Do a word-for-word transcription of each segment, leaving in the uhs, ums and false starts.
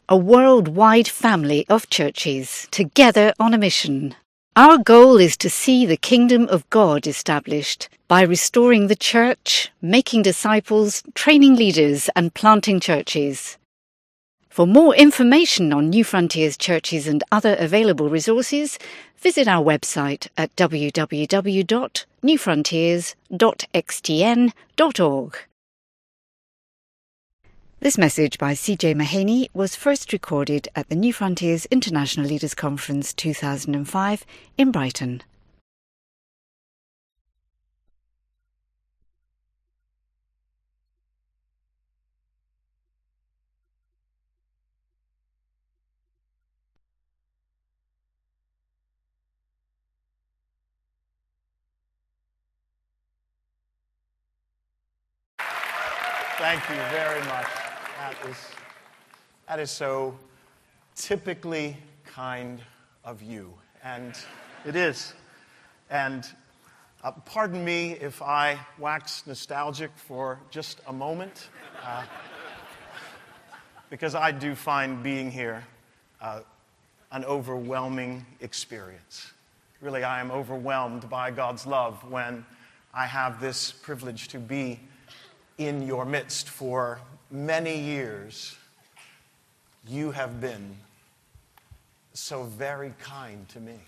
a worldwide family of churches, together on a mission. Our goal is to see the kingdom of God established by restoring the church, making disciples, training leaders, and planting churches. For more information on New Frontiers churches and other available resources, visit our website at w w w dot new frontiers dot x t n dot org. This message by C J Mahaney was first recorded at the New Frontiers International Leaders Conference two thousand five in Brighton. Thank you very much. That is, that is so typically kind of you. And it is. And uh, pardon me if I wax nostalgic for just a moment, uh, because I do find being here uh, an overwhelming experience. Really, I am overwhelmed by God's love when I have this privilege to be in your midst. For many years. You have been so very kind to me.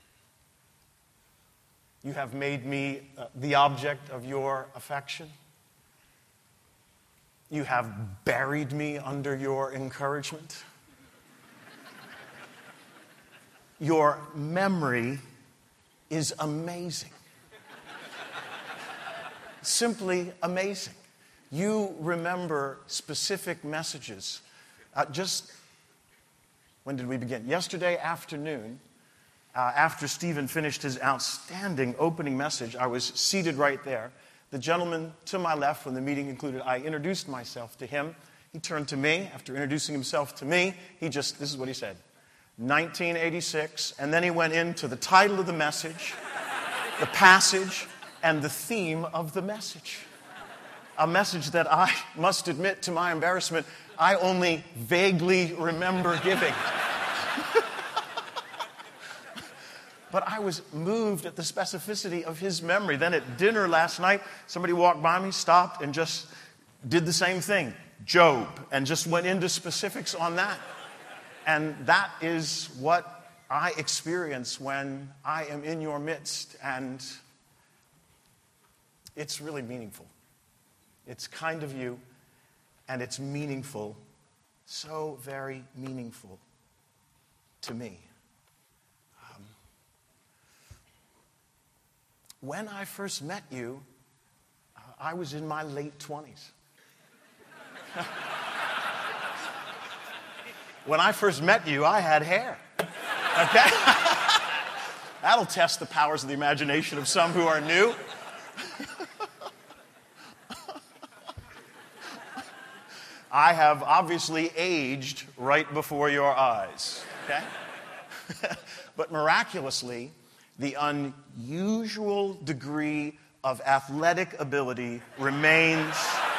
You have made me uh, the object of your affection. You have buried me under your encouragement. Your memory is amazing. Simply amazing. You remember specific messages. Uh, just, when did we begin? Yesterday afternoon, uh, after Stephen finished his outstanding opening message, I was seated right there. The gentleman to my left, when the meeting concluded, I introduced myself to him. He turned to me. After introducing himself to me, he just, this is what he said, nineteen eighty-six, and then he went into the title of the message, the passage, and the theme of the message. A message that I must admit, to my embarrassment, I only vaguely remember giving. But I was moved at the specificity of his memory. Then at dinner last night, somebody walked by me, stopped, and just did the same thing. Job, and just went into specifics on that. And that is what I experience when I am in your midst, and it's really meaningful. It's kind of you, and it's meaningful, so very meaningful to me. Um, when I first met you, uh, I was in my late twenties. When I first met you, I had hair. Okay? That'll test the powers of the imagination of some who are new. I have obviously aged right before your eyes, okay? But miraculously, the unusual degree of athletic ability remains.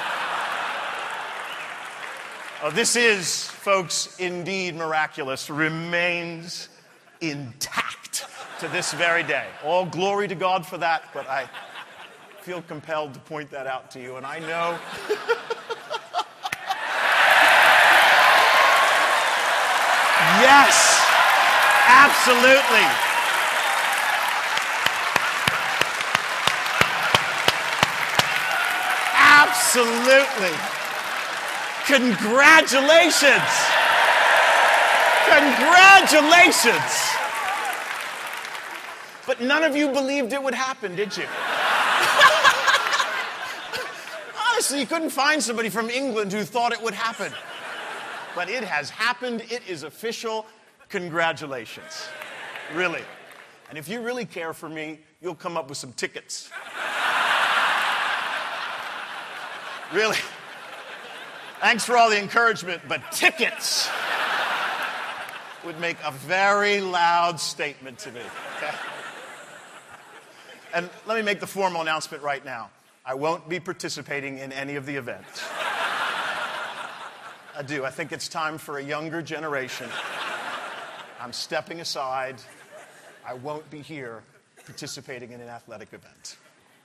Oh, this is, folks, indeed miraculous, remains intact to this very day. All glory to God for that, but I feel compelled to point that out to you, and I know... Yes, absolutely. Absolutely. Congratulations. Congratulations. But none of you believed it would happen, did you? Honestly, you couldn't find somebody from England who thought it would happen. But it has happened. It is official. Congratulations. Really. And if you really care for me, you'll come up with some tickets. Really. Thanks for all the encouragement, but tickets would make a very loud statement to me. Okay? And let me make the formal announcement right now. I won't be participating in any of the events. I do. I think it's time for a younger generation. I'm stepping aside. I won't be here participating in an athletic event.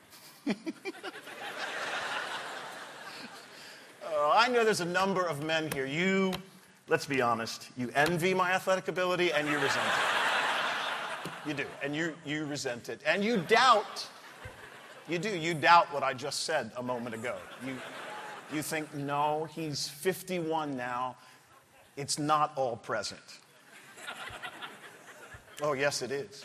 Oh, I know there's a number of men here. You, let's be honest, you envy my athletic ability and you resent it. You do, and you, you resent it. And you doubt, you do, you doubt what I just said a moment ago. You, you think, no, he's fifty-one now. It's not all present. Oh, yes, it is.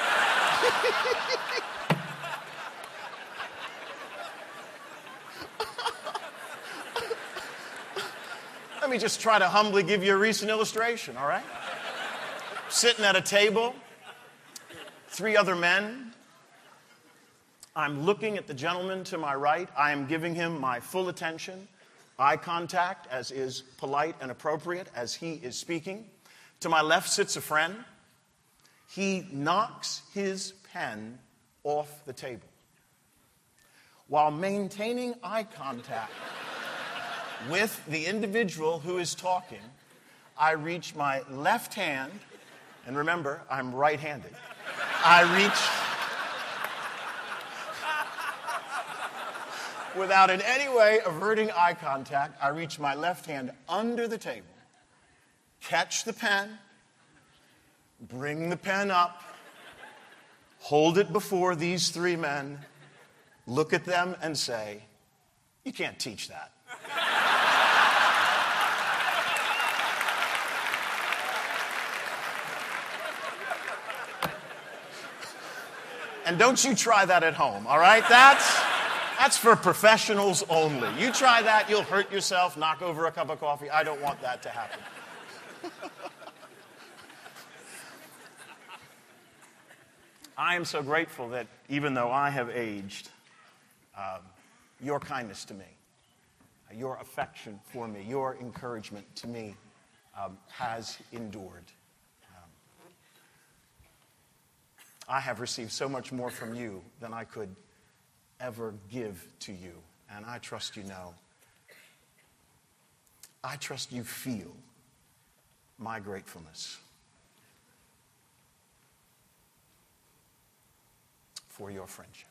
Let me just try to humbly give you a recent illustration, all right? Sitting at a table, three other men. I'm looking at the gentleman to my right. I am giving him my full attention, eye contact, as is polite and appropriate as he is speaking. To my left sits a friend. He knocks his pen off the table while maintaining eye contact with the individual who is talking. I reach my left hand, and remember, I'm right-handed. I reach, without in any way averting eye contact, I reach my left hand under the table, catch the pen, bring the pen up, hold it before these three men, look at them and say, "You can't teach that." And don't you try that at home, all right? That's, that's for professionals only. You try that, you'll hurt yourself, knock over a cup of coffee. I don't want that to happen. I am so grateful that even though I have aged, um, your kindness to me, your affection for me, your encouragement to me um, has endured. I have received so much more from you than I could ever give to you. And I trust you know. I trust you feel my gratefulness for your friendship.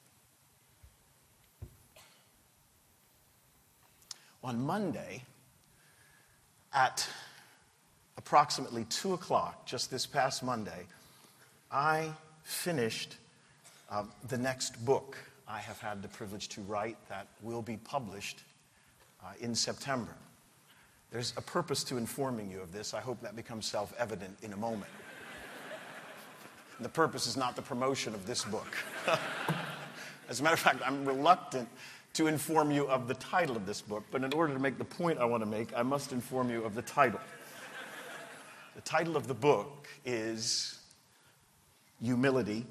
On Monday, at approximately two o'clock, just this past Monday, I finished um, the next book I have had the privilege to write that will be published uh, in September. There's a purpose to informing you of this. I hope that becomes self-evident in a moment. The purpose is not the promotion of this book. As a matter of fact, I'm reluctant to inform you of the title of this book, but in order to make the point I want to make, I must inform you of the title. The title of the book is Humility.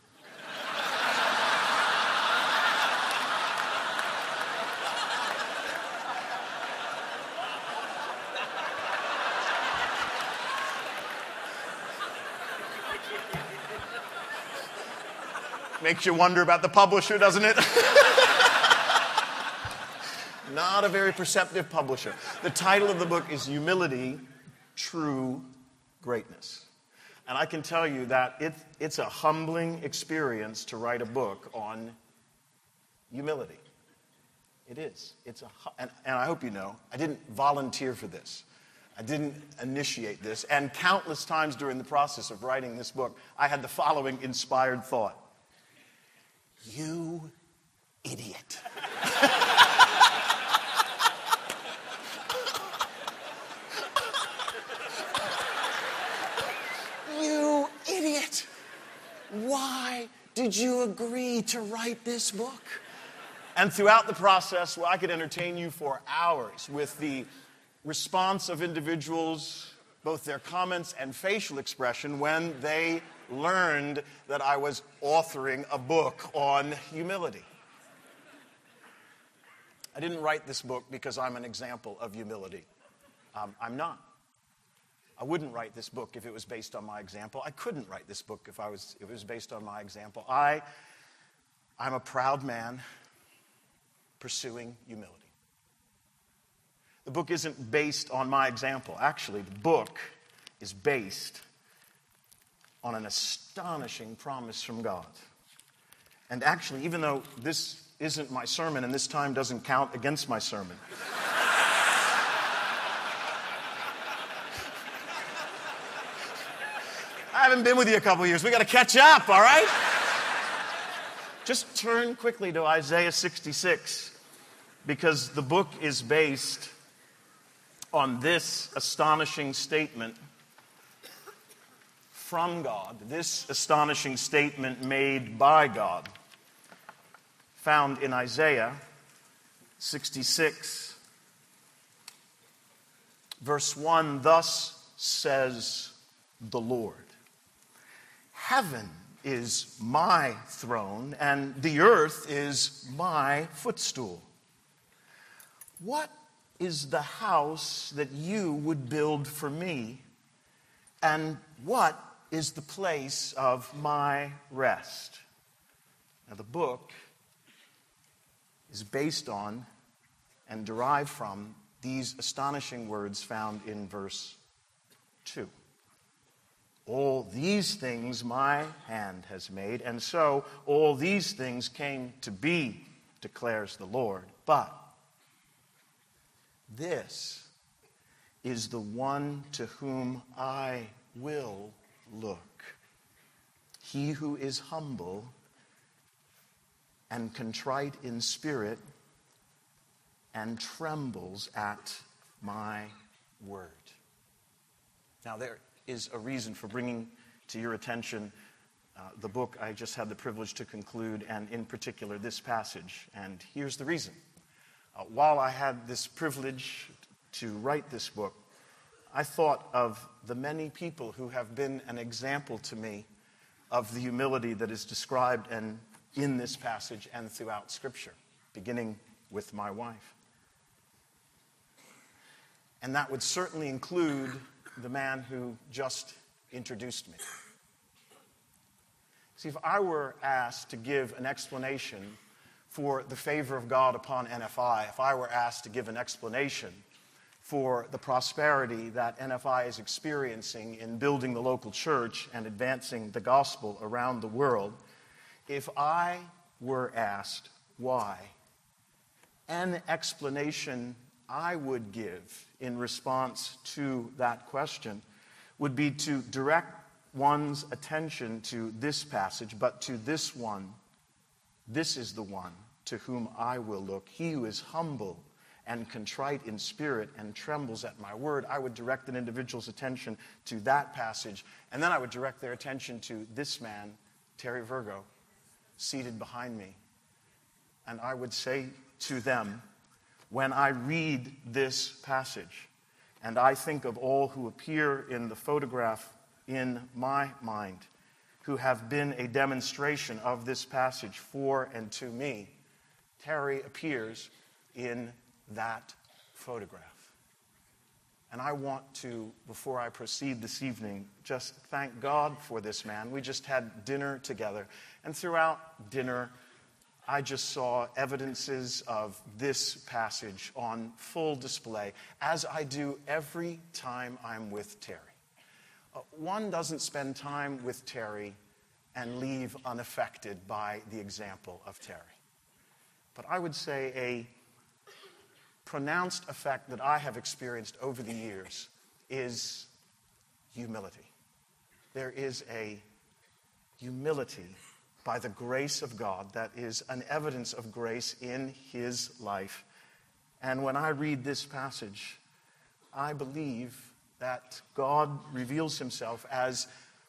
Makes you wonder about the publisher, doesn't it? Not a very perceptive publisher. The title of the book is Humility, True Greatness. And I can tell you that it, it's a humbling experience to write a book on humility. It is. It's a, and, and I hope you know, I didn't volunteer for this. I didn't initiate this. And countless times during the process of writing this book, I had the following inspired thought. You idiot. You idiot. Why did you agree to write this book? And throughout the process, well, I could entertain you for hours with the response of individuals, both their comments and facial expression, when they learned that I was authoring a book on humility. I didn't write this book because I'm an example of humility. Um, I'm not. I wouldn't write this book if it was based on my example. I couldn't write this book if I was if it was based on my example. I, I'm a proud man pursuing humility. The book isn't based on my example. Actually, the book is based on an astonishing promise from God. And actually, even though this isn't my sermon and this time doesn't count against my sermon, I haven't been with you a couple years. We got to catch up, all right? Just turn quickly to Isaiah sixty-six, because the book is based on this astonishing statement from God, this astonishing statement made by God, found in Isaiah sixty-six, verse one. Thus says the Lord, heaven is my throne, and the earth is my footstool. What is the house that you would build for me, and what is the place of my rest? Now, the book is based on and derived from these astonishing words found in verse two. All these things my hand has made, and so all these things came to be, declares the Lord. But this is the one to whom I will look, he who is humble and contrite in spirit and trembles at my word. Now, there is a reason for bringing to your attention uh, the book I just had the privilege to conclude, and in particular this passage. And here's the reason. Uh, while I had this privilege to write this book, I thought of the many people who have been an example to me of the humility that is described and in this passage and throughout Scripture, beginning with my wife. And that would certainly include the man who just introduced me. See, if I were asked to give an explanation for the favor of God upon N F I, if I were asked to give an explanation for the prosperity that N F I is experiencing in building the local church and advancing the gospel around the world, if I were asked why, an explanation I would give in response to that question would be to direct one's attention to this passage, but to this one. This is the one to whom I will look, he who is humble and contrite in spirit and trembles at my word. I would direct an individual's attention to that passage, and then I would direct their attention to this man, Terry Virgo, seated behind me. And I would say to them, when I read this passage, and I think of all who appear in the photograph in my mind, who have been a demonstration of this passage for and to me, Terry appears in that photograph. And I want to, before I proceed this evening, just thank God for this man. We just had dinner together, and throughout dinner, I just saw evidences of this passage on full display, as I do every time I'm with Terry. Uh, one doesn't spend time with Terry and leave unaffected by the example of Terry. But I would say a pronounced effect that I have experienced over the years is humility. There is a humility by the grace of God that is an evidence of grace in his life. And when I read this passage, I believe that God reveals himself as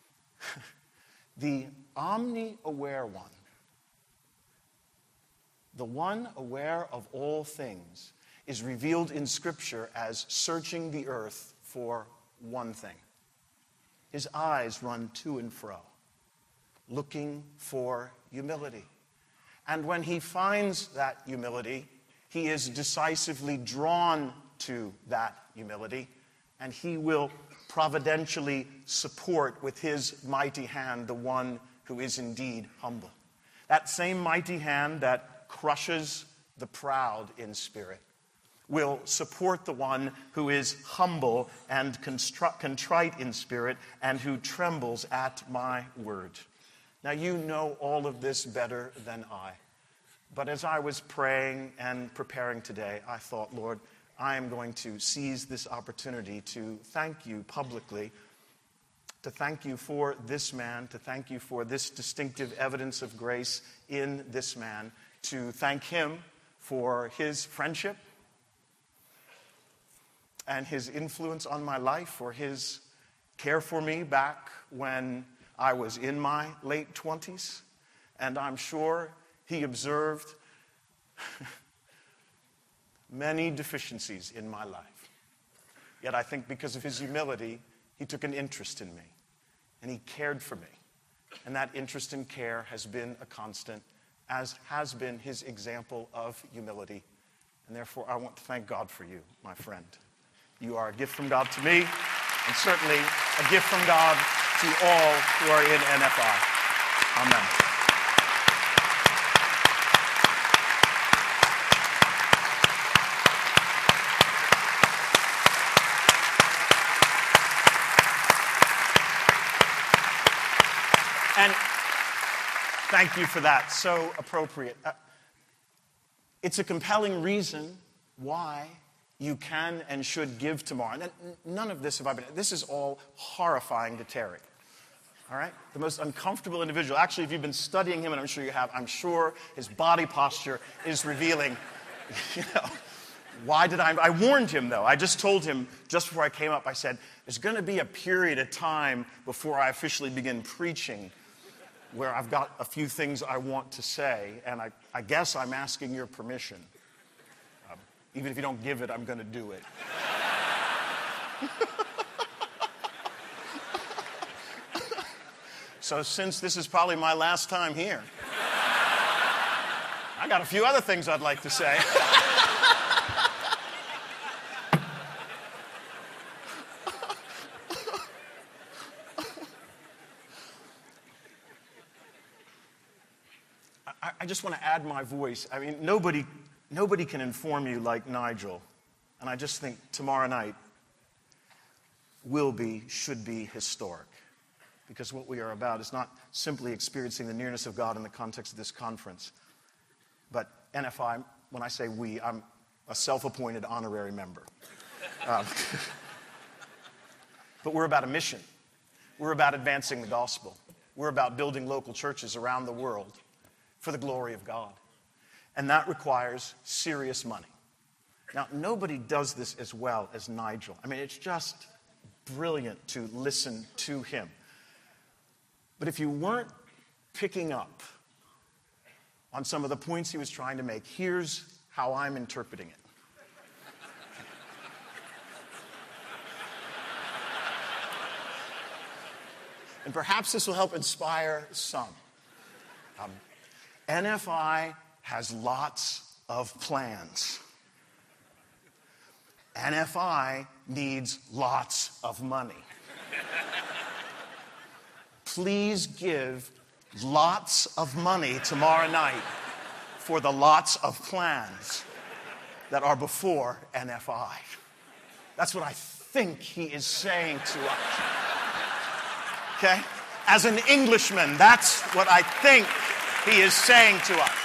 the omni-aware one, the one aware of all things, is revealed in Scripture as searching the earth for one thing. His eyes run to and fro, looking for humility. And when he finds that humility, he is decisively drawn to that humility, and he will providentially support with his mighty hand the one who is indeed humble. That same mighty hand that crushes the proud in spirit will support the one who is humble and constri- contrite in spirit and who trembles at my word. Now, you know all of this better than I. But as I was praying and preparing today, I thought, Lord, I am going to seize this opportunity to thank you publicly, to thank you for this man, to thank you for this distinctive evidence of grace in this man, to thank him for his friendship and his influence on my life, for his care for me back when I was in my late twenties. And I'm sure he observed many deficiencies in my life. Yet I think because of his humility, he took an interest in me, and he cared for me. And that interest and care has been a constant, as has been his example of humility. And therefore, I want to thank God for you, my friend. You are a gift from God to me, and certainly a gift from God to all who are in N F I. Amen. And thank you for that. So appropriate. Uh, it's a compelling reason why you can and should give tomorrow. And none of this have I been. This is all horrifying to Terry. All right? The most uncomfortable individual. Actually, if you've been studying him, and I'm sure you have, I'm sure his body posture is revealing, you know, why did I? I warned him, though. I just told him, just before I came up, I said, there's going to be a period of time before I officially begin preaching where I've got a few things I want to say, and I, I guess I'm asking your permission. Um, even if you don't give it, I'm going to do it. So since this is probably my last time here, I got a few other things I'd like to say. I just want to add my voice. I mean, nobody, nobody can inform you like Nigel. And I just think tomorrow night will be, should be historic. Because what we are about is not simply experiencing the nearness of God in the context of this conference. But N F I, when I say we, I'm a self-appointed honorary member. Um, but we're about a mission. We're about advancing the gospel. We're about building local churches around the world for the glory of God. And that requires serious money. Now, nobody does this as well as Nigel. I mean, it's just brilliant to listen to him. But if you weren't picking up on some of the points he was trying to make, here's how I'm interpreting it. And perhaps this will help inspire some. Um, N F I has lots of plans. N F I needs lots of money. Please give lots of money tomorrow night for the lots of plans that are before N F I. That's what I think he is saying to us. Okay? As an Englishman, that's what I think he is saying to us.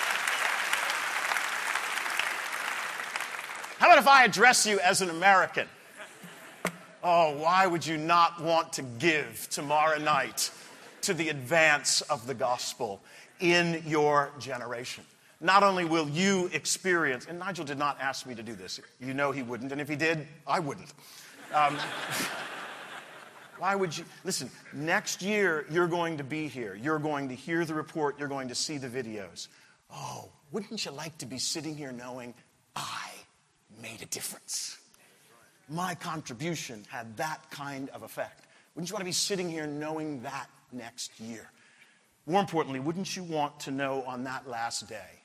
How about if I address you as an American? Oh, why would you not want to give tomorrow night to the advance of the gospel in your generation? Not only will you experience, and Nigel did not ask me to do this. You know he wouldn't, and if he did, I wouldn't. Um, Why would you? Listen, next year you're going to be here. You're going to hear the report. You're going to see the videos. Oh, wouldn't you like to be sitting here knowing I made a difference? My contribution had that kind of effect. Wouldn't you want to be sitting here knowing that next year? More importantly, wouldn't you want to know on that last day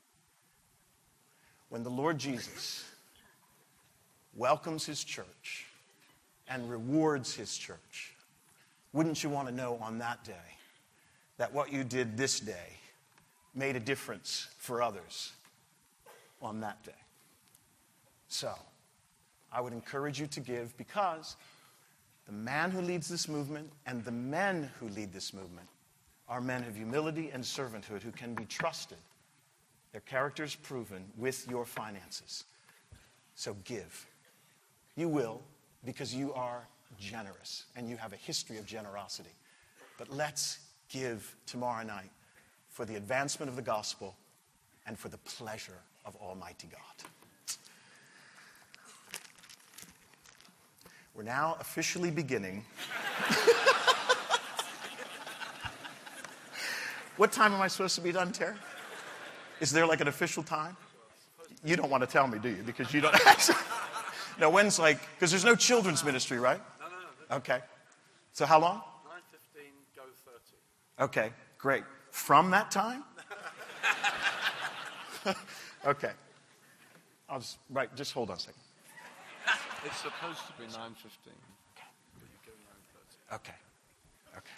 when the Lord Jesus welcomes his church and rewards his church, wouldn't you want to know on that day that what you did this day made a difference for others on that day? So, I would encourage you to give, because the man who leads this movement and the men who lead this movement are men of humility and servanthood who can be trusted. Their character is proven with your finances. So give. You will, because you are generous and you have a history of generosity. But let's give tomorrow night for the advancement of the gospel and for the pleasure of Almighty God. We're now officially beginning. What time am I supposed to be done, Terry? Is there like an official time? You don't want to tell me, do you? Because you don't actually. No, when's like, because there's no children's ministry, right? No, no, no. Okay. So how long? nine fifteen, go thirty. Okay, great. From that time? Okay. I'll just, right, just hold on a second. It's supposed to be nine fifteen. But you go nine thirty. Okay. Okay.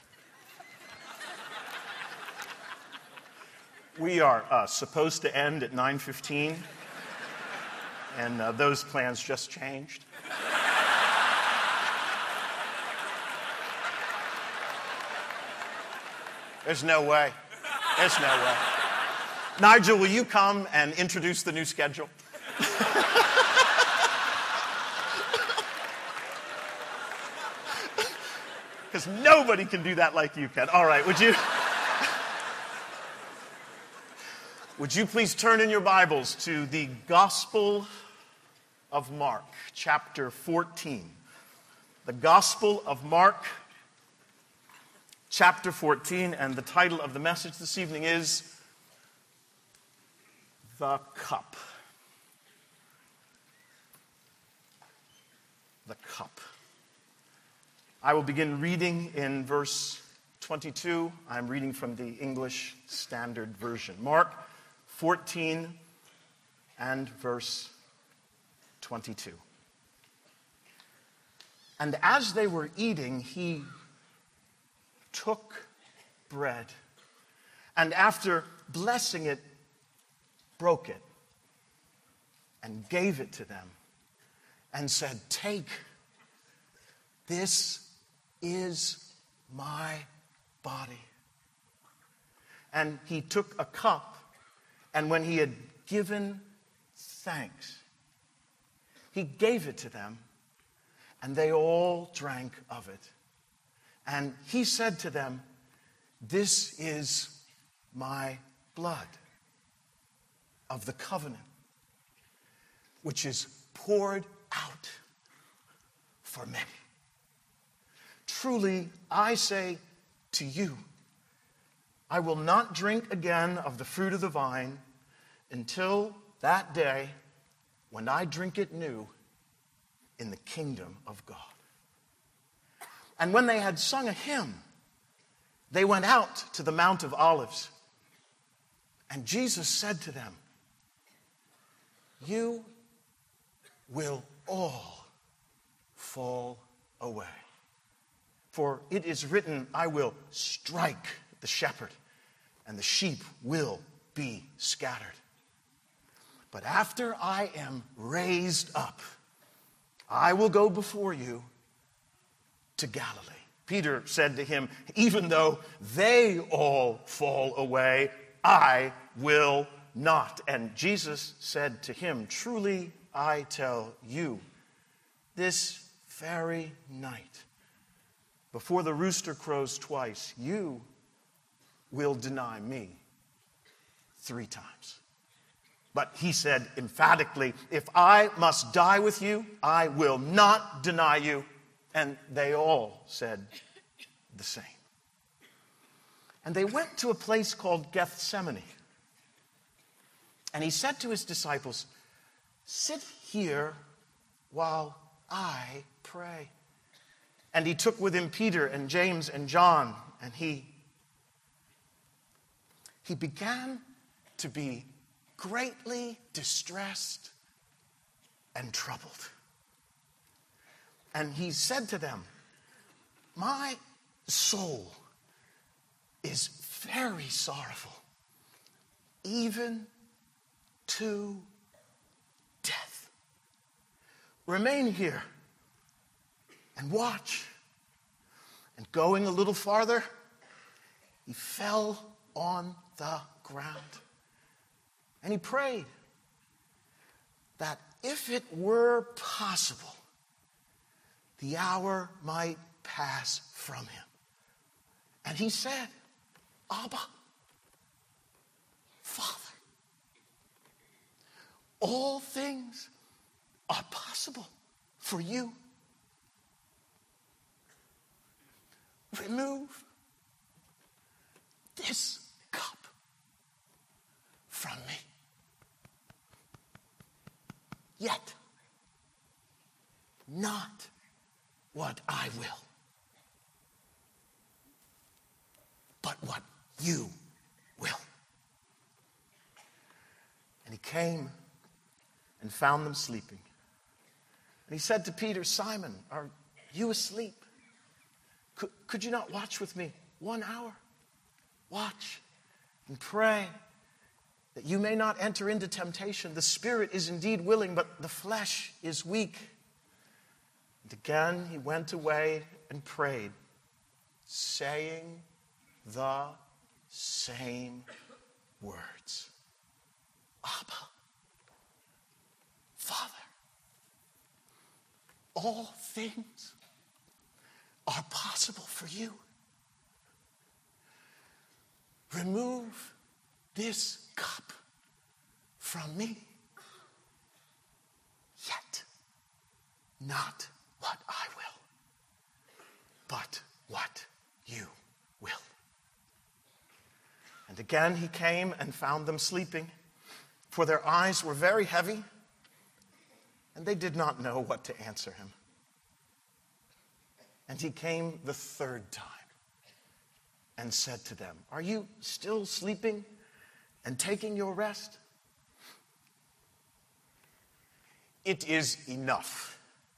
We are uh, supposed to end at nine fifteen, and uh, those plans just changed. There's no way. There's no way. Nigel, will you come and introduce the new schedule? Because nobody can do that like you can. All right, would you... Would you please turn in your Bibles to the Gospel of Mark, chapter fourteen. The Gospel of Mark, chapter fourteen, and the title of the message this evening is The Cup. The Cup. I will begin reading in verse twenty-two. I'm reading from the English Standard Version. Mark fourteen and verse twenty-two. And as they were eating, he took bread, and after blessing it, broke it, and gave it to them, and said, "Take, this is my body." And he took a cup, and when he had given thanks, he gave it to them, and they all drank of it. And he said to them, "This is my blood of the covenant, which is poured out for many. Truly, I say to you, I will not drink again of the fruit of the vine until that day when I drink it new in the kingdom of God." And when they had sung a hymn, they went out to the Mount of Olives. And Jesus said to them, "You will all fall away. For it is written, I will strike the shepherd, and the sheep will be scattered. But after I am raised up, I will go before you to Galilee." Peter said to him, "Even though they all fall away, I will not." And Jesus said to him, "Truly I tell you, this very night, before the rooster crows twice, you will deny me three times." But he said emphatically, "If I must die with you, I will not deny you." And they all said the same. And they went to a place called Gethsemane. And he said to his disciples, "Sit here while I pray." And he took with him Peter and James and John, and he, he began to be greatly distressed and troubled. And he said to them, "My soul is very sorrowful, even to death. remain here and watch. And going a little farther, he fell on the ground. And he prayed that if it were possible, the hour might pass from him. And he said, Abba, Father, all things are possible for you. Remove this cup from me. Yet, not what I will, but what you will. And he came and found them sleeping. And he said to Peter, Simon, are you asleep? Could, could you not watch with me one hour? Watch and pray that you may not enter into temptation. The spirit is indeed willing, but the flesh is weak. And again he went away and prayed, saying the same words. Abba, Father, all things are possible for you. Remove this cup from me. Yet, not what I will, but what you will. And again he came and found them sleeping, for their eyes were very heavy, and they did not know what to answer him. And he came the third time and said to them, are you still sleeping and taking your rest? It is enough.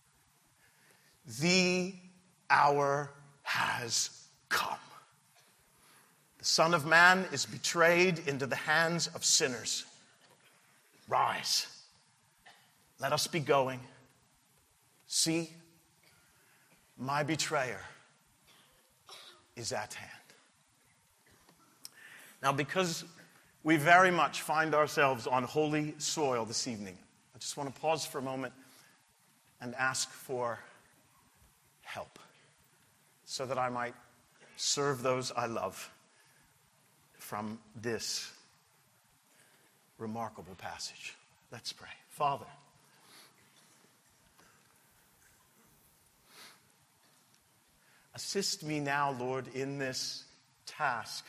The hour has come. The Son of Man is betrayed into the hands of sinners. Rise. Let us be going. See, my betrayer is at hand. Now, because we very much find ourselves on holy soil this evening, I just want to pause for a moment and ask for help so that I might serve those I love from this remarkable passage. Let's pray. Father, assist me now, Lord, in this task,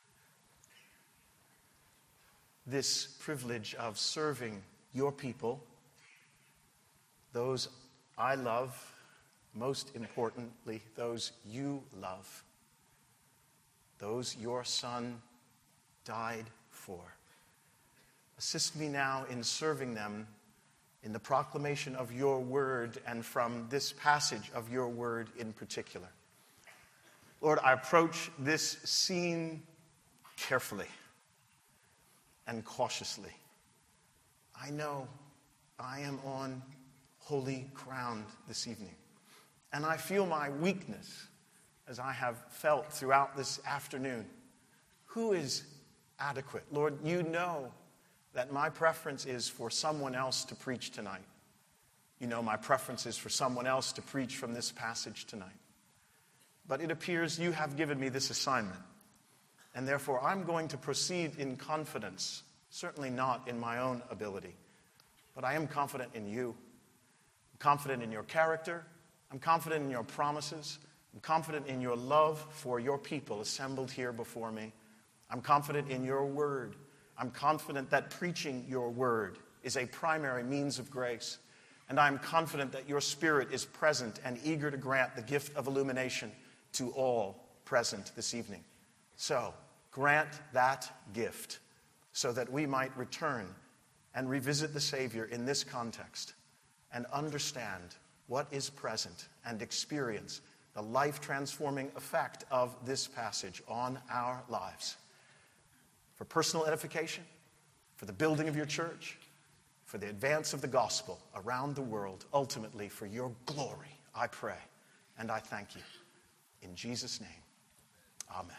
this privilege of serving your people, those I love, most importantly, those you love, those your Son died for. Assist me now in serving them in the proclamation of your word and from this passage of your word in particular. Lord, I approach this scene carefully and cautiously. I know I am on holy ground this evening, and I feel my weakness as I have felt throughout this afternoon. Who is adequate? Lord, you know that my preference is for someone else to preach tonight. You know my preference is for someone else to preach from this passage tonight. But it appears you have given me this assignment, and therefore I'm going to proceed in confidence, certainly not in my own ability, but I am confident in you. I'm confident in your character. I'm confident in your promises. I'm confident in your love for your people assembled here before me. I'm confident in your word. I'm confident that preaching your word is a primary means of grace. And I'm confident that your Spirit is present and eager to grant the gift of illumination to all present this evening. So, grant that gift so that we might return and revisit the Savior in this context and understand what is present and experience the life-transforming effect of this passage on our lives. For personal edification, for the building of your church, for the advance of the gospel around the world, ultimately for your glory, I pray, and I thank you. In Jesus' name, amen.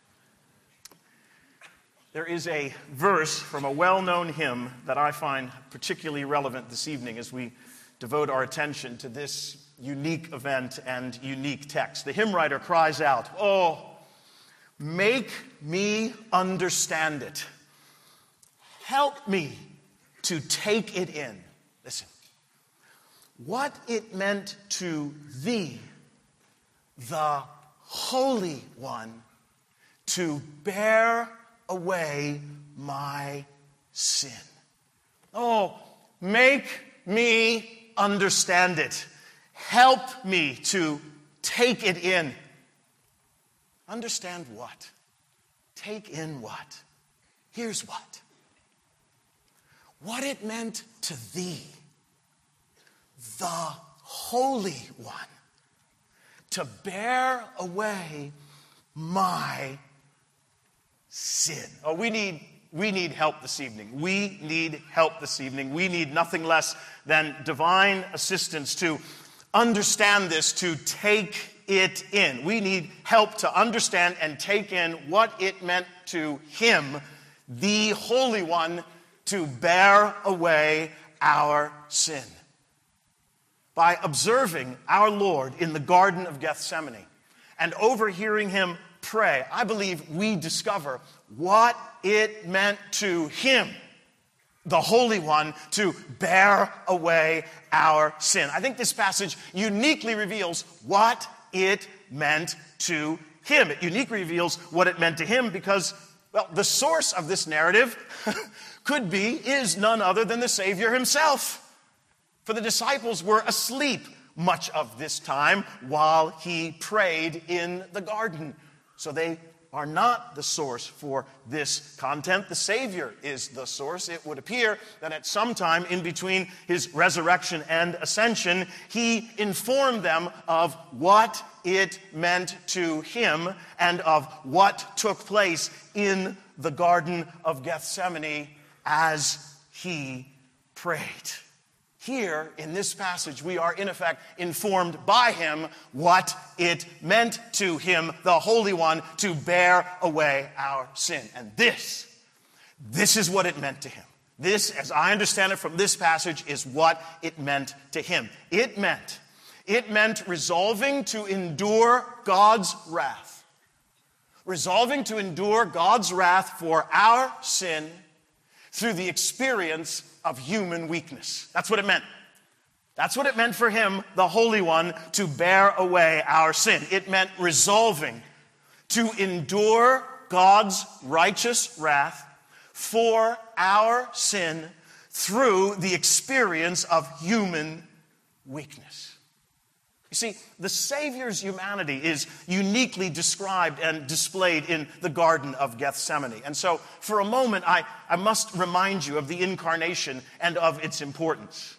There is a verse from a well-known hymn that I find particularly relevant this evening as we devote our attention to this unique event and unique text. The hymn writer cries out, "Oh, make me understand it. Help me to take it in." Listen. What it meant to thee, the Holy One, to bear away my sin. Oh, make me understand it. Help me to take it in. Understand what? Take in what? Here's what. What it meant to thee, the Holy One, to bear away my sin. Oh, we need, we need help this evening. We need help this evening. We need nothing less than divine assistance to understand this, to take it in. We need help to understand and take in what it meant to him, the Holy One, to bear away our sin. By observing our Lord in the Garden of Gethsemane and overhearing him pray, I believe we discover what it meant to him, the Holy One, to bear away our sin. I think this passage uniquely reveals what it meant to him. It uniquely reveals what it meant to him because, well, the source of this narrative could be, is none other than the Savior himself. For the disciples were asleep much of this time while he prayed in the garden. So they are not the source for this content. The Savior is the source. It would appear that at some time in between his resurrection and ascension, he informed them of what it meant to him and of what took place in the Garden of Gethsemane as he prayed. Here, in this passage, we are in effect informed by him what it meant to him, the Holy One, to bear away our sin. And this, this is what it meant to him. This, as I understand it from this passage, is what it meant to him. It meant, it meant resolving to endure God's wrath. Resolving to endure God's wrath for our sin through the experience of human weakness. That's what it meant. That's what it meant for him, the Holy One, to bear away our sin. It meant resolving to endure God's righteous wrath for our sin through the experience of human weakness. You see, the Savior's humanity is uniquely described and displayed in the Garden of Gethsemane. And so, for a moment, I, I must remind you of the incarnation and of its importance.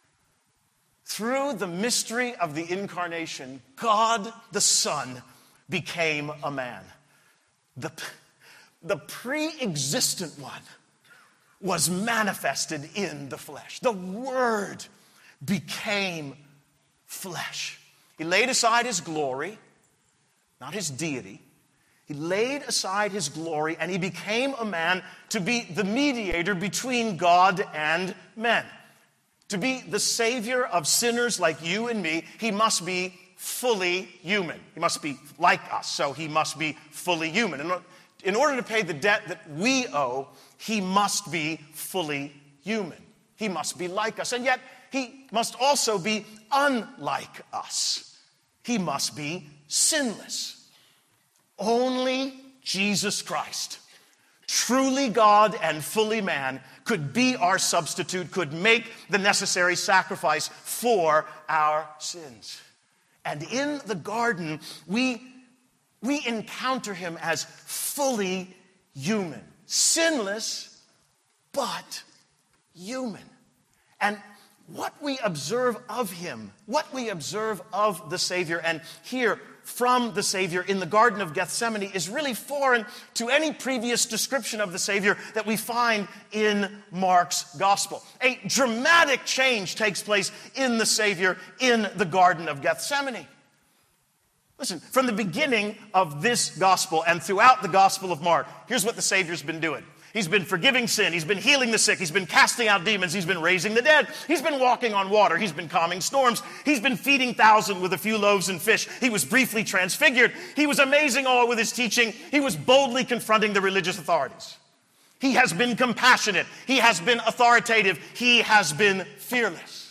Through the mystery of the incarnation, God the Son became a man. The, the pre-existent one was manifested in the flesh. The Word became flesh. He laid aside his glory, not his deity. He laid aside his glory and he became a man to be the mediator between God and men. To be the Savior of sinners like you and me, he must be fully human. He must be like us, so he must be fully human. And in order to pay the debt that we owe, he must be fully human. He must be like us. And yet, he must also be unlike us. He must be sinless. Only Jesus Christ, truly God and fully man, could be our substitute, could make the necessary sacrifice for our sins. And in the garden, we, we encounter him as fully human. Sinless, but human. And what we observe of him, what we observe of the Savior, and hear from the Savior in the Garden of Gethsemane is really foreign to any previous description of the Savior that we find in Mark's Gospel. A dramatic change takes place in the Savior in the Garden of Gethsemane. Listen, from the beginning of this Gospel and throughout the Gospel of Mark, here's what the Savior's been doing. He's been forgiving sin. He's been healing the sick. He's been casting out demons. He's been raising the dead. He's been walking on water. He's been calming storms. He's been feeding thousands with a few loaves and fish. He was briefly transfigured. He was amazing all with his teaching. He was boldly confronting the religious authorities. He has been compassionate. He has been authoritative. He has been fearless.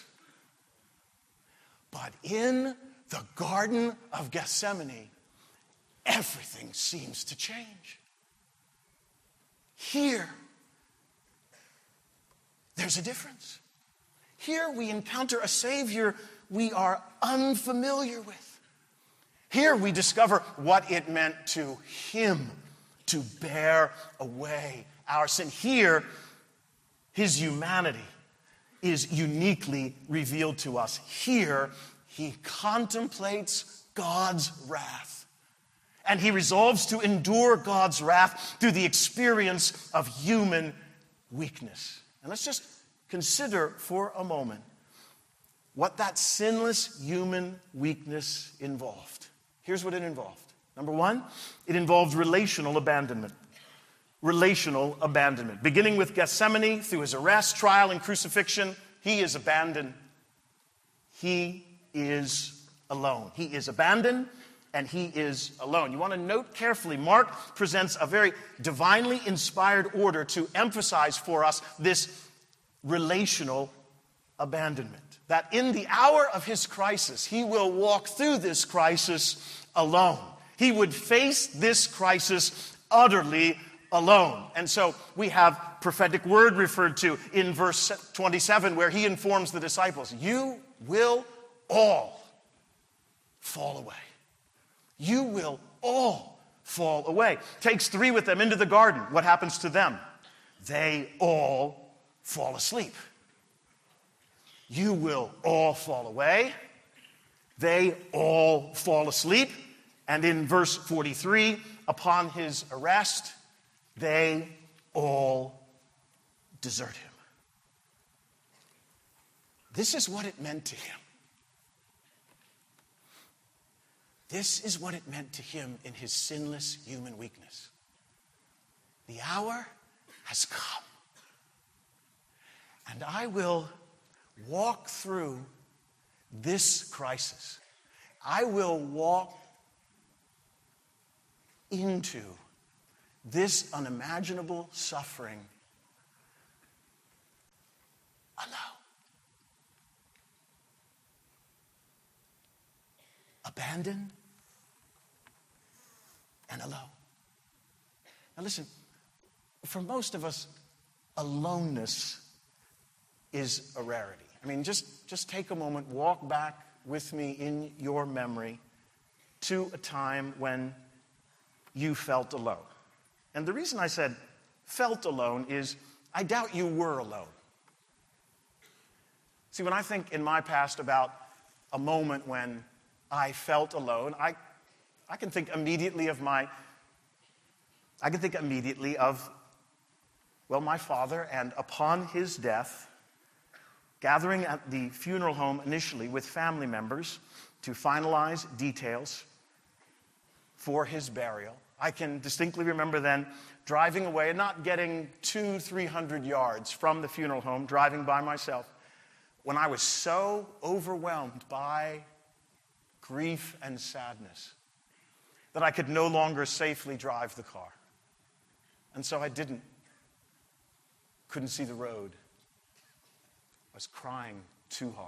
But in the Garden of Gethsemane, everything seems to change. Here, there's a difference. Here we encounter a Savior we are unfamiliar with. Here we discover what it meant to him to bear away our sin. Here, his humanity is uniquely revealed to us. Here, he contemplates God's wrath. And he resolves to endure God's wrath through the experience of human weakness. And let's just consider for a moment what that sinless human weakness involved. Here's what it involved. Number one, it involved relational abandonment. Relational abandonment. Beginning with Gethsemane, through his arrest, trial, and crucifixion, he is abandoned. He is alone. He is abandoned. And he is alone. You want to note carefully, Mark presents a very divinely inspired order to emphasize for us this relational abandonment. That in the hour of his crisis, he will walk through this crisis alone. He would face this crisis utterly alone. And so we have prophetic word referred to in verse twenty-seven, where he informs the disciples, you will all fall away. You will all fall away. Takes three with them into the garden. What happens to them? They all fall asleep. You will all fall away. They all fall asleep. And in verse forty-three, upon his arrest, they all desert him. This is what it meant to him. This is what it meant to him in his sinless human weakness. The hour has come. And I will walk through this crisis. I will walk into this unimaginable suffering alone. Abandoned and alone. Now listen, for most of us, aloneness is a rarity. I mean, just, just take a moment, walk back with me in your memory to a time when you felt alone. And the reason I said felt alone is I doubt you were alone. See, when I think in my past about a moment when I felt alone, I, I can think immediately of my, I can think immediately of, well, my father, and upon his death, gathering at the funeral home initially with family members to finalize details for his burial. I can distinctly remember then driving away and not getting two, three hundred yards from the funeral home, driving by myself, when I was so overwhelmed by grief and sadness that I could no longer safely drive the car. And so I didn't. Couldn't see the road. I was crying too hard.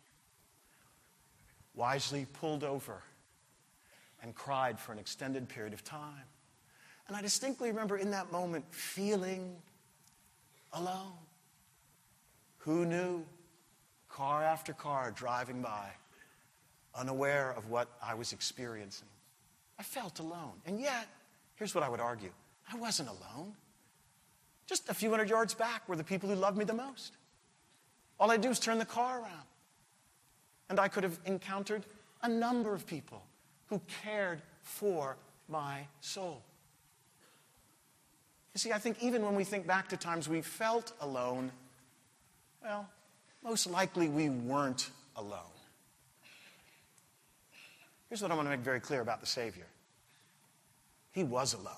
Wisely pulled over and cried for an extended period of time. And I distinctly remember in that moment feeling alone. Who knew? Car after car driving by, unaware of what I was experiencing. I felt alone. And yet, here's what I would argue. I wasn't alone. Just a few hundred yards back were the people who loved me the most. All I do is turn the car around. And I could have encountered a number of people who cared for my soul. You see, I think even when we think back to times we felt alone, well, most likely we weren't alone. Here's what I want to make very clear about the Savior. He was alone.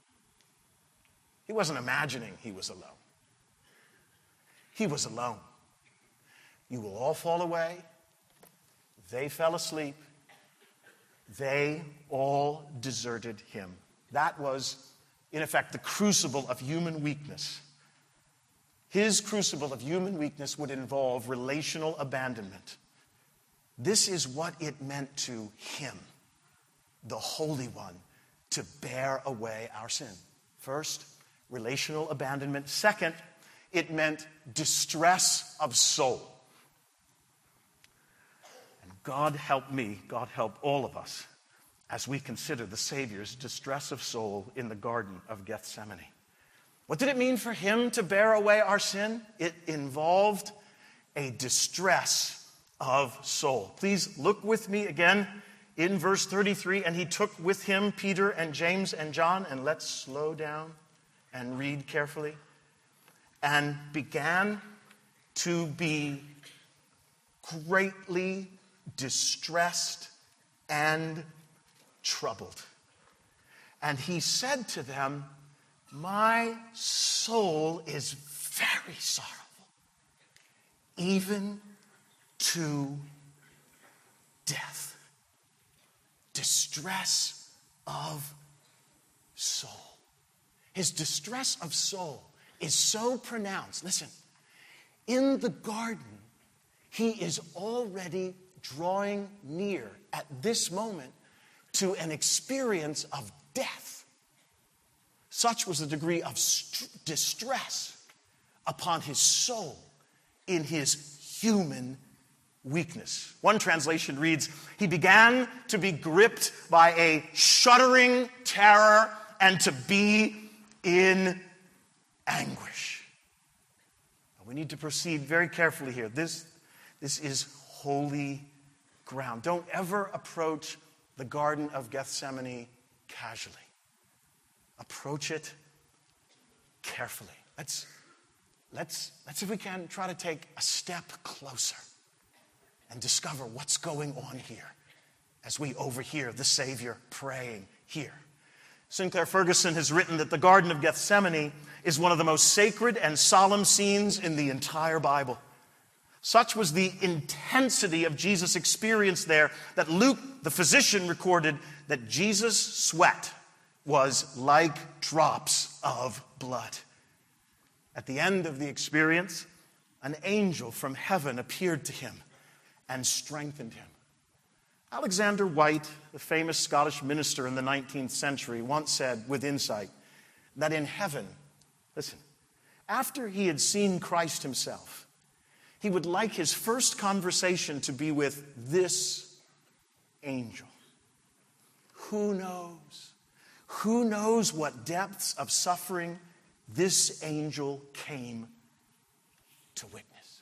He wasn't imagining he was alone. He was alone. You will all fall away. They fell asleep. They all deserted him. That was, in effect, the crucible of human weakness. His crucible of human weakness would involve relational abandonment. This is what it meant to him, the Holy One, to bear away our sin. First, relational abandonment. Second, it meant distress of soul. And God help me, God help all of us, as we consider the Savior's distress of soul in the Garden of Gethsemane. What did it mean for him to bear away our sin? It involved a distress of soul. Please look with me again in verse thirty-three. And he took with him Peter and James and John, and let's slow down and read carefully, and began to be greatly distressed and troubled. And he said to them, my soul is very sorrowful, even to death. Distress of soul. His distress of soul is so pronounced. Listen, in the garden, he is already drawing near at this moment to an experience of death. Such was the degree of st- distress upon his soul in his human weakness. One translation reads, he began to be gripped by a shuddering terror and to be in anguish. We need to proceed very carefully here. This, this is holy ground. Don't ever approach the Garden of Gethsemane casually. Approach it carefully. Let's, let's, let's, if we can, try to take a step closer and discover what's going on here as we overhear the Savior praying here. Sinclair Ferguson has written that the Garden of Gethsemane is one of the most sacred and solemn scenes in the entire Bible. Such was the intensity of Jesus' experience there that Luke, the physician, recorded that Jesus' sweat was like drops of blood. At the end of the experience, an angel from heaven appeared to him and strengthened him. Alexander White, the famous Scottish minister in the nineteenth century, once said with insight that in heaven, listen, after he had seen Christ himself, he would like his first conversation to be with this angel. Who knows? Who knows what depths of suffering this angel came to witness?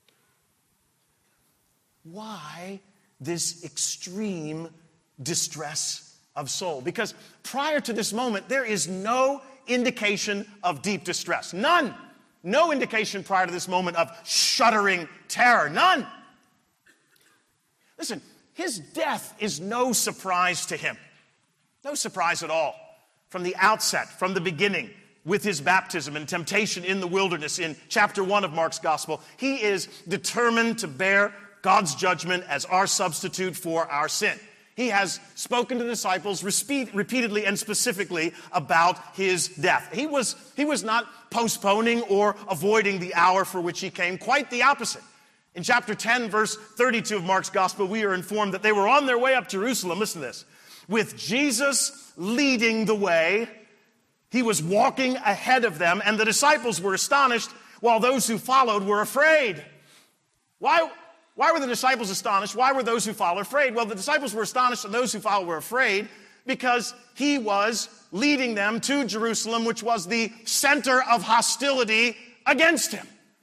Why this extreme distress of soul? Because prior to this moment, there is no indication of deep distress. None. No indication prior to this moment of shuddering terror. None. Listen, his death is no surprise to him. No surprise at all. From the outset, from the beginning, with his baptism and temptation in the wilderness in chapter one of Mark's gospel, he is determined to bear God's judgment as our substitute for our sin. He has spoken to the disciples repeatedly and specifically about his death. He was, he was not postponing or avoiding the hour for which he came. Quite the opposite. In chapter ten, verse thirty-two of Mark's gospel, we are informed that they were on their way up to Jerusalem. Listen to this. With Jesus leading the way, he was walking ahead of them, and the disciples were astonished, while those who followed were afraid. Why? Why were the disciples astonished? Why were those who followed afraid? Well, the disciples were astonished and those who followed were afraid because he was leading them to Jerusalem, which was the center of hostility against him.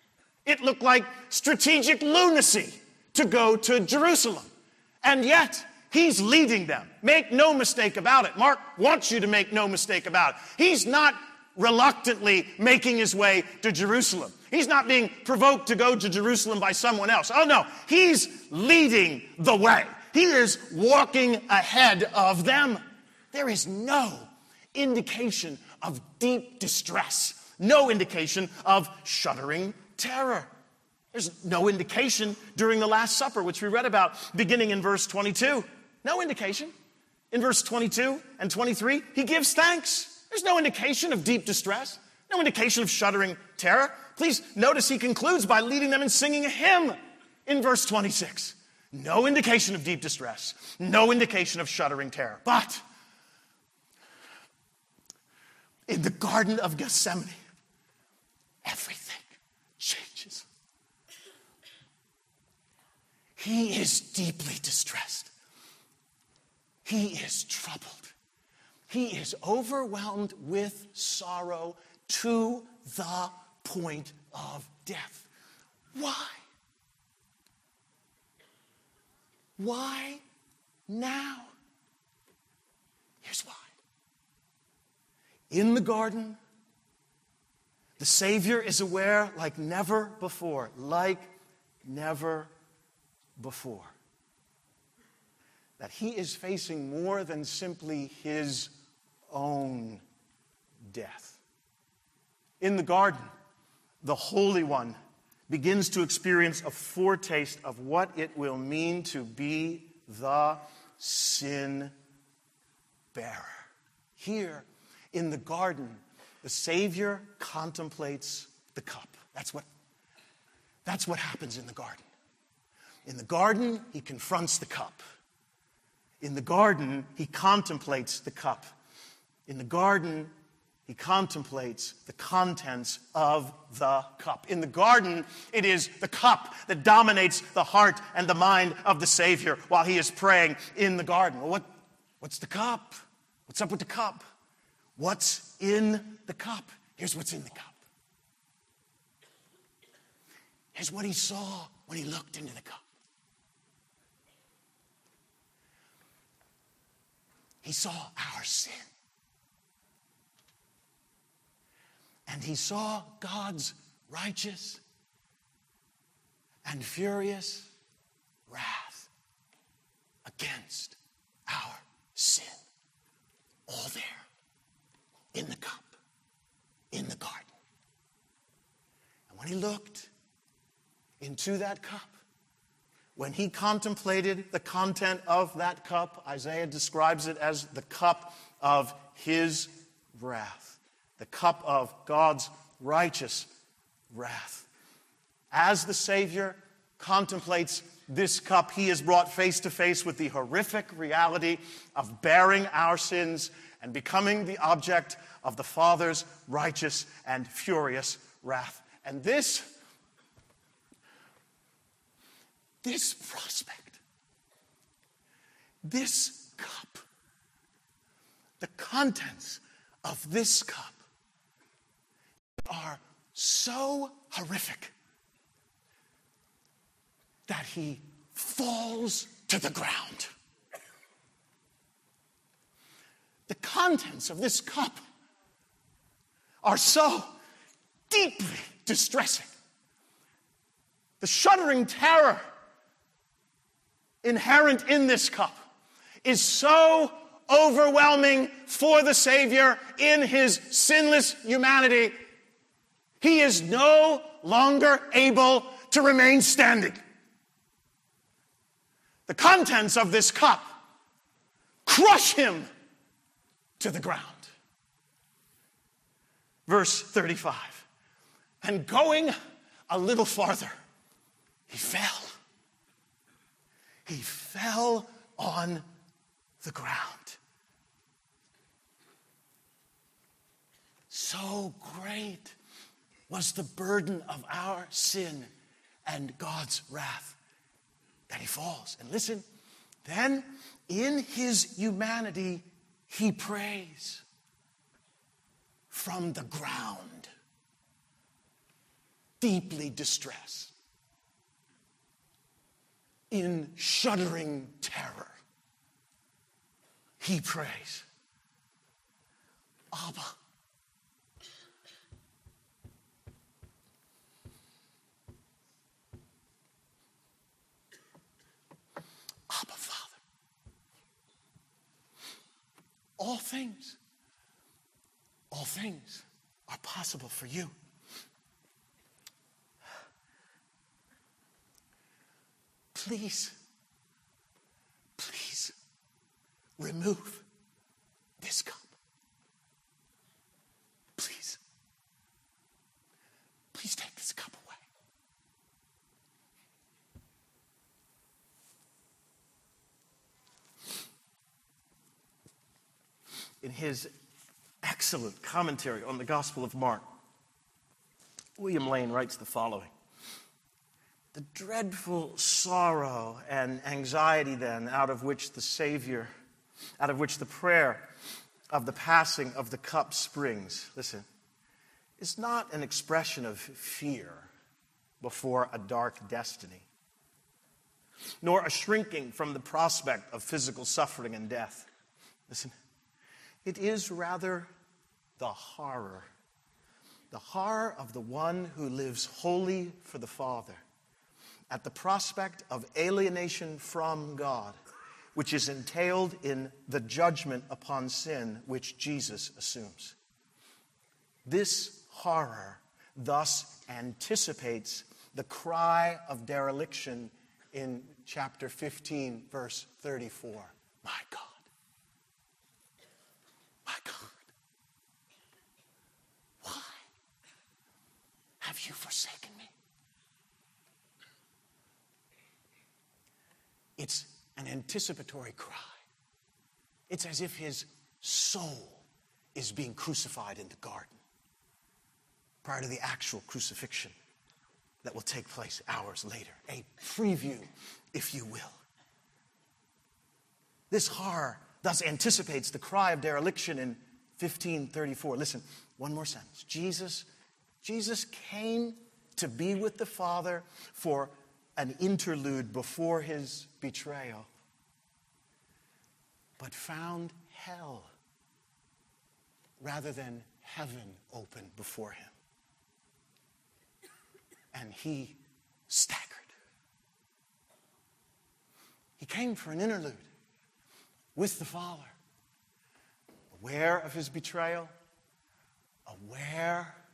It looked like strategic lunacy to go to Jerusalem. And yet, he's leading them. Make no mistake about it. Mark wants you to make no mistake about it. He's not reluctantly making his way to Jerusalem. He's not being provoked to go to Jerusalem by someone else. Oh no, he's leading the way. He is walking ahead of them. There is no indication of deep distress, no indication of shuddering terror. There's no indication during the Last Supper, which we read about beginning in verse twenty-two. No indication. In verse twenty-two and twenty-three, he gives thanks. There's no indication of deep distress, no indication of shuddering terror. Please notice he concludes by leading them in singing a hymn in verse twenty-six. No indication of deep distress, no indication of shuddering terror. But in the Garden of Gethsemane, everything changes. He is deeply distressed. He is troubled. He is overwhelmed with sorrow to the point of death. Why? Why now? Here's why. In the garden, the Savior is aware like never before, like never before, that he is facing more than simply his own death. In the garden, the Holy One begins to experience a foretaste of what it will mean to be the sin bearer. Here in the garden, the Savior contemplates the cup. That's what, that's what happens in the garden. In the garden, he confronts the cup. In the garden, he contemplates the cup. In the garden, he contemplates the contents of the cup. In the garden, it is the cup that dominates the heart and the mind of the Savior while he is praying in the garden. Well, what, what's the cup? What's up with the cup? What's in the cup? Here's what's in the cup. Here's what he saw when he looked into the cup. He saw our sin. And he saw God's righteous and furious wrath against our sin. All there in the cup, in the garden. And when he looked into that cup, when he contemplated the content of that cup, Isaiah describes it as the cup of his wrath, the cup of God's righteous wrath. As the Savior contemplates this cup, he is brought face to face with the horrific reality of bearing our sins and becoming the object of the Father's righteous and furious wrath. And this This prospect, this cup, the contents of this cup are so horrific that he falls to the ground. The contents of this cup are so deeply distressing. The shuddering terror inherent in this cup is so overwhelming for the Savior in his sinless humanity, he is no longer able to remain standing. The contents of this cup crush him to the ground. Verse thirty-five. And going a little farther, he fell. He fell on the ground. So great was the burden of our sin and God's wrath that he falls. And listen, then in his humanity, he prays from the ground. deeply distressed, in shuddering terror, he prays, Abba. Abba, Father. All things, all things are possible for you. Please, please remove this cup. Please. Please take this cup away. In his excellent commentary on the Gospel of Mark, William Lane writes the following. The dreadful sorrow and anxiety then out of which the Savior, out of which the prayer of the passing of the cup springs, listen, is not an expression of fear before a dark destiny, nor a shrinking from the prospect of physical suffering and death. Listen, it is rather the horror, the horror of the one who lives wholly for the Father, at the prospect of alienation from God, which is entailed in the judgment upon sin which Jesus assumes. This horror thus anticipates the cry of dereliction in chapter fifteen, verse thirty-four. My God, my God, why have you forsaken me? It's an anticipatory cry. It's as if his soul is being crucified in the garden prior to the actual crucifixion that will take place hours later. A preview, if you will. This horror thus anticipates the cry of dereliction in fifteen thirty-four. Listen, one more sentence. Jesus, Jesus came to be with the Father for an interlude before his betrayal, but found hell rather than heaven open before him. And he staggered. He came for an interlude with the Father, aware of his betrayal, aware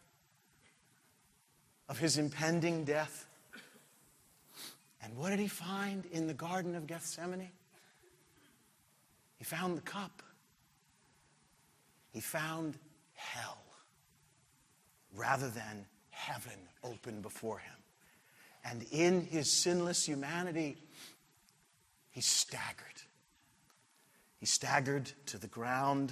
of his impending death. And what did he find in the Garden of Gethsemane? He found the cup. He found hell rather than heaven open before him. And in his sinless humanity, he staggered. He staggered to the ground.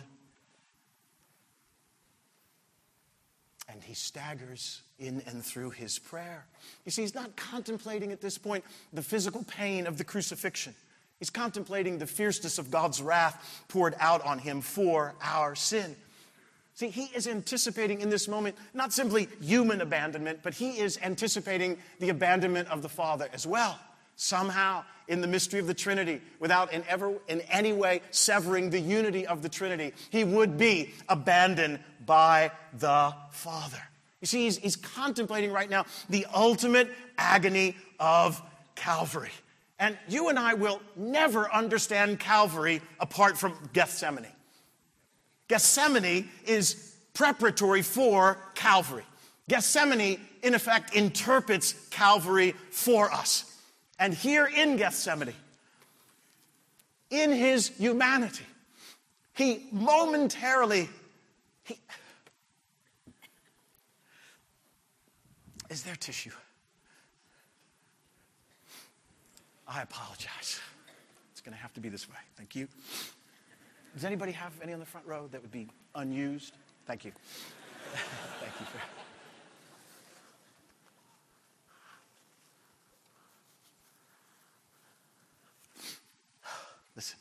And he staggers in and through his prayer. You see, he's not contemplating at this point the physical pain of the crucifixion. He's contemplating the fierceness of God's wrath poured out on him for our sin. See, he is anticipating in this moment not simply human abandonment, but he is anticipating the abandonment of the Father as well. Somehow, in the mystery of the Trinity, without in ever in any way severing the unity of the Trinity, he would be abandoned by the Father. You see, he's, he's contemplating right now the ultimate agony of Calvary. And you and I will never understand Calvary apart from Gethsemane. Gethsemane is preparatory for Calvary. Gethsemane, in effect, interprets Calvary for us. And here in Gethsemane, in his humanity, he momentarily, he, is there tissue? I apologize. It's going to have to be this way. Thank you. Does anybody have any on the front row that would be unused? Thank you. Thank you for... Listen.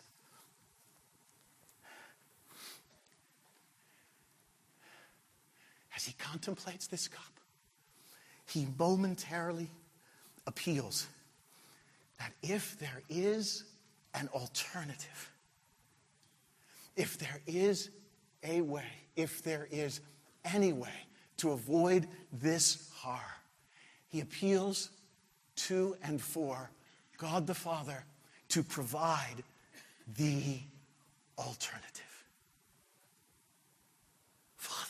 As he contemplates this cup, he momentarily appeals that if there is an alternative, if there is a way, if there is any way to avoid this horror, he appeals to and for God the Father to provide the alternative. Father,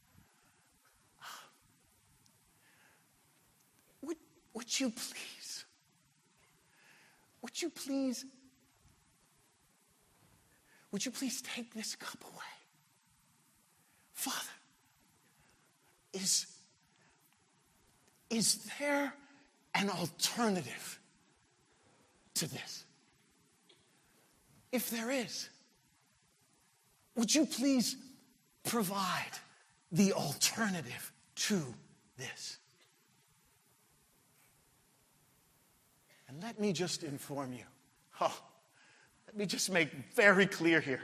would, would you please, would you please, would you please take this cup away? Father, is, is there an alternative to this? If there is, would you please provide the alternative to this? And let me just inform you, oh, let me just make very clear here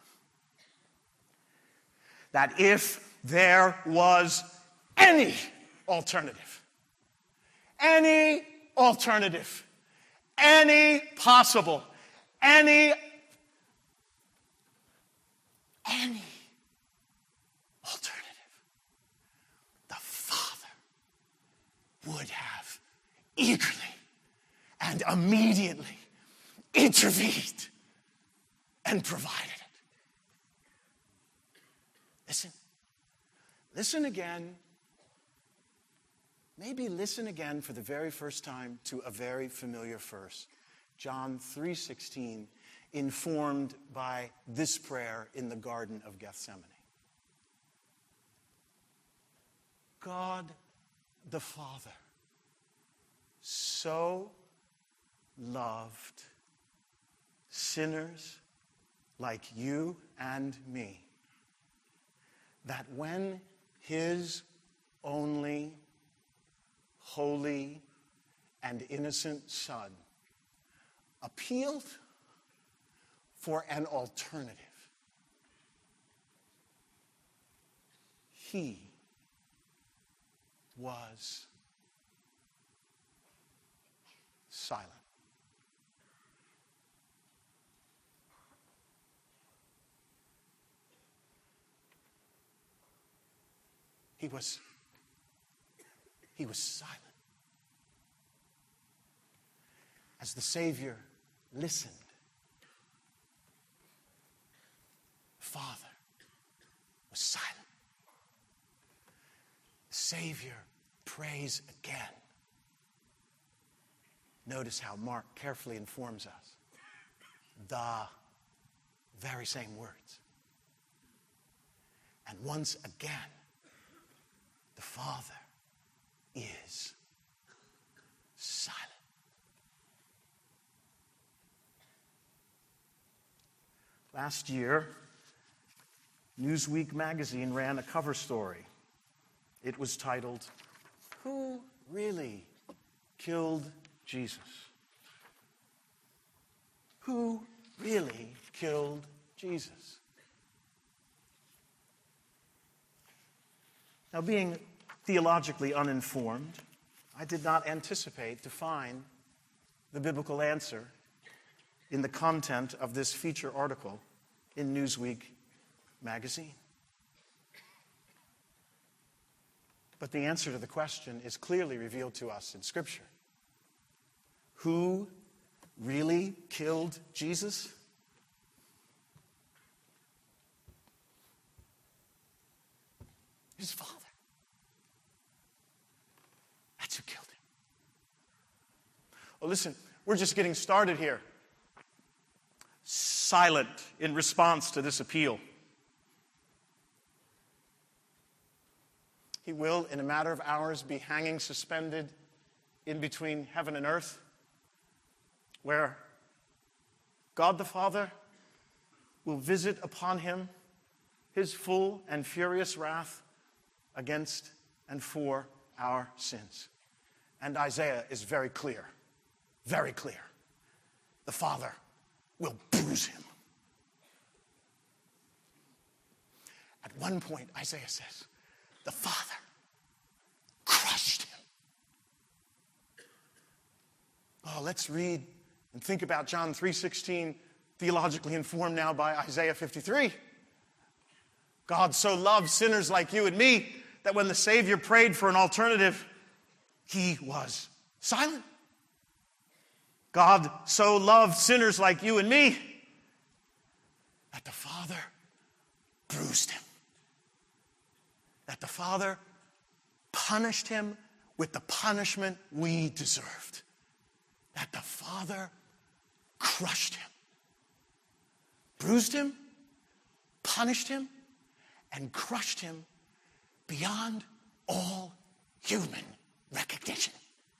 that if there was any alternative, any alternative, any possible, any, any alternative, the Father would have eagerly and immediately intervened and provided it. Listen. Listen again. Maybe listen again for the very first time to a very familiar verse. John three sixteen, informed by this prayer in the Garden of Gethsemane. God the Father so loved sinners like you and me that when his only holy and innocent Son appealed for an alternative, he was silent. He was, he was silent. As the Savior listened, the Father was silent. The Savior prays again. Notice how Mark carefully informs us. The very same words. And once again, the Father is silent. Last year, Newsweek magazine ran a cover story. It was titled, "Who Really Killed Jesus?" Who really killed Jesus? Now, being theologically uninformed, I did not anticipate to find the biblical answer in the content of this feature article in Newsweek magazine. But the answer to the question is clearly revealed to us in Scripture. Who really killed Jesus? His Father. That's who killed him. Well, listen, we're just getting started here. Silent in response to this appeal. He will, in a matter of hours, be hanging suspended in between heaven and earth, where God the Father will visit upon him his full and furious wrath against and for our sins. And Isaiah is very clear, very clear. The Father will bruise him. At one point, Isaiah says, the Father crushed him Oh, let's read and think about John three sixteen, theologically informed now by Isaiah fifty-three. God so loved sinners like you and me that when the Savior prayed for an alternative, he was silent. God so loved sinners like you and me that the Father bruised him. That the Father punished him with the punishment we deserved. That the Father crushed him, bruised him, punished him, and crushed him beyond all human recognition.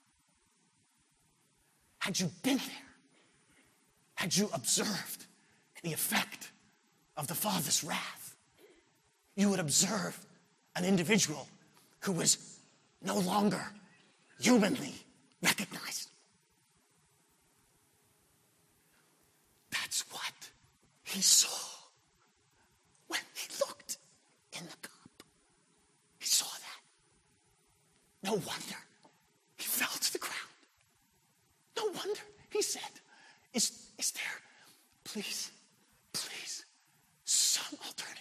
Had you been there, had you observed the effect of the Father's wrath, you would observe an individual who was no longer humanly recognized. That's what he saw when he looked in the cup. He saw that. No wonder he fell to the ground. No wonder he said, is, is there, please, please, some alternative?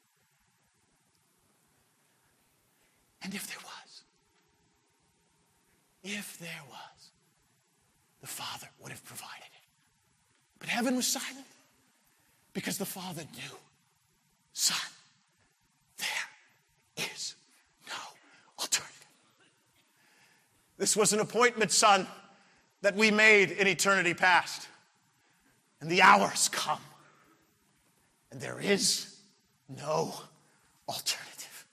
And if there was, if there was, the Father would have provided it. But heaven was silent because the Father knew, son, there is no alternative. This was an appointment, son, that we made in eternity past. And the hour's come. And there is no alternative.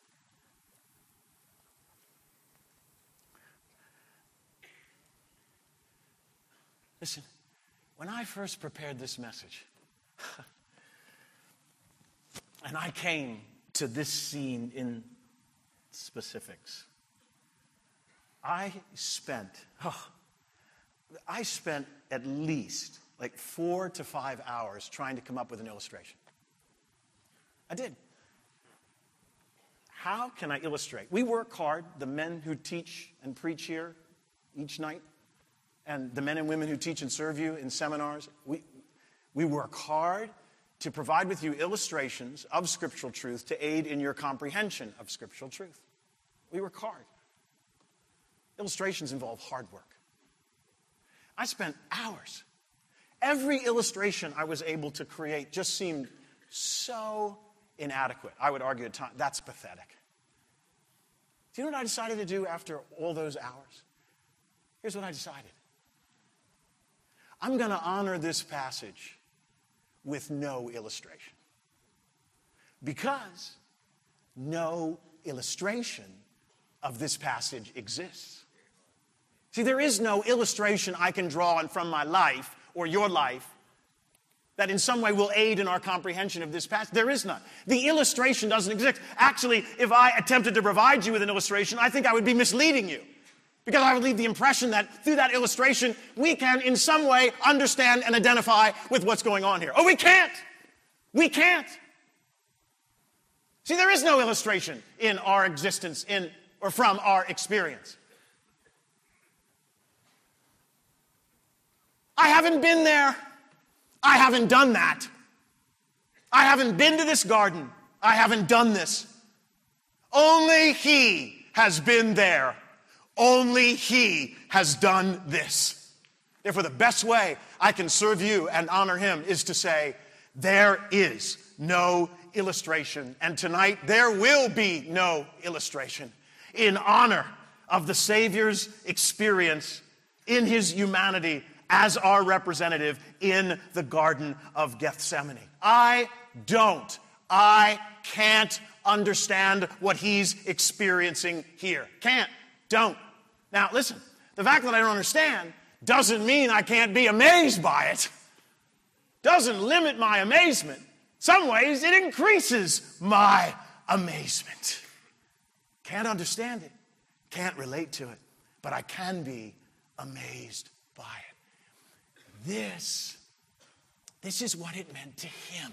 Listen, when I first prepared this message, and I came to this scene in specifics, I spent, oh, I spent at least like four to five hours trying to come up with an illustration. I did. How can I illustrate? We work hard, the men who teach and preach here each night, and the men and women who teach and serve you in seminars, we, we work hard to provide with you illustrations of scriptural truth to aid in your comprehension of scriptural truth. We work hard. Illustrations involve hard work. I spent hours. Every illustration I was able to create just seemed so inadequate. I would argue at times, that's pathetic. Do you know what I decided to do after all those hours? Here's what I decided. I'm going to honor this passage with no illustration. Because no illustration of this passage exists. See, there is no illustration I can draw on from my life or your life that in some way will aid in our comprehension of this passage. There is none. The illustration doesn't exist. Actually, if I attempted to provide you with an illustration, I think I would be misleading you. Because I would leave the impression that through that illustration, we can in some way understand and identify with what's going on here. Oh, we can't. We can't. See, there is no illustration in our existence, in or from our experience. I haven't been there. I haven't done that. I haven't been to this garden. I haven't done this. Only he has been there. Only he has done this. Therefore, the best way I can serve you and honor him is to say, there is no illustration. And tonight, there will be no illustration in honor of the Savior's experience in his humanity as our representative in the Garden of Gethsemane. I don't, I can't understand what he's experiencing here. Can't, don't. Now, listen, the fact that I don't understand doesn't mean I can't be amazed by it. Doesn't limit my amazement. In some ways, it increases my amazement. Can't understand it, can't relate to it, but I can be amazed by it. This, this is what it meant to him.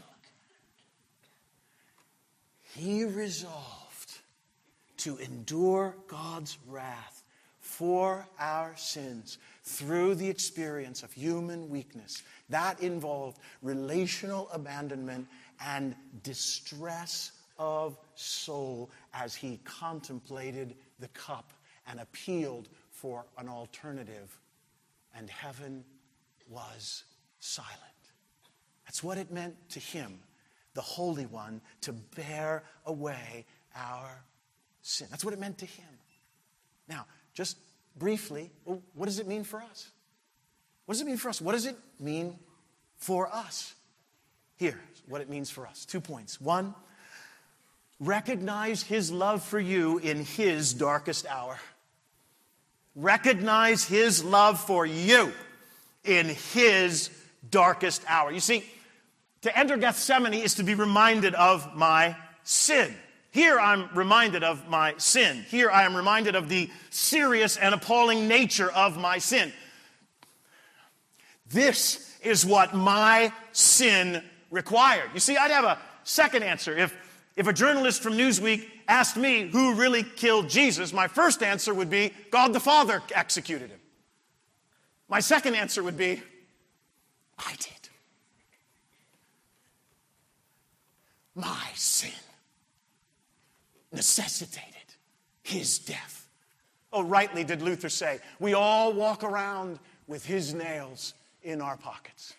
He resolved to endure God's wrath for our sins through the experience of human weakness. That involved relational abandonment and distress of soul as he contemplated the cup and appealed for an alternative. And heaven was silent. That's what it meant to him, the Holy One, to bear away our sin. That's what it meant to him. Now, just briefly, what does it mean for us? What does it mean for us? What does it mean for us? Here's what it means for us. Two points. One, recognize his love for you in his darkest hour. Recognize his love for you in his darkest hour. You see, to enter Gethsemane is to be reminded of my sin. Here I'm reminded of my sin. Here I am reminded of the serious and appalling nature of my sin. This is what my sin required. You see, I'd have a second answer. If, if a journalist from Newsweek asked me who really killed Jesus, my first answer would be God the Father executed him. My second answer would be, I did. My sin necessitated his death. Oh, rightly did Luther say, we all walk around with his nails in our pockets.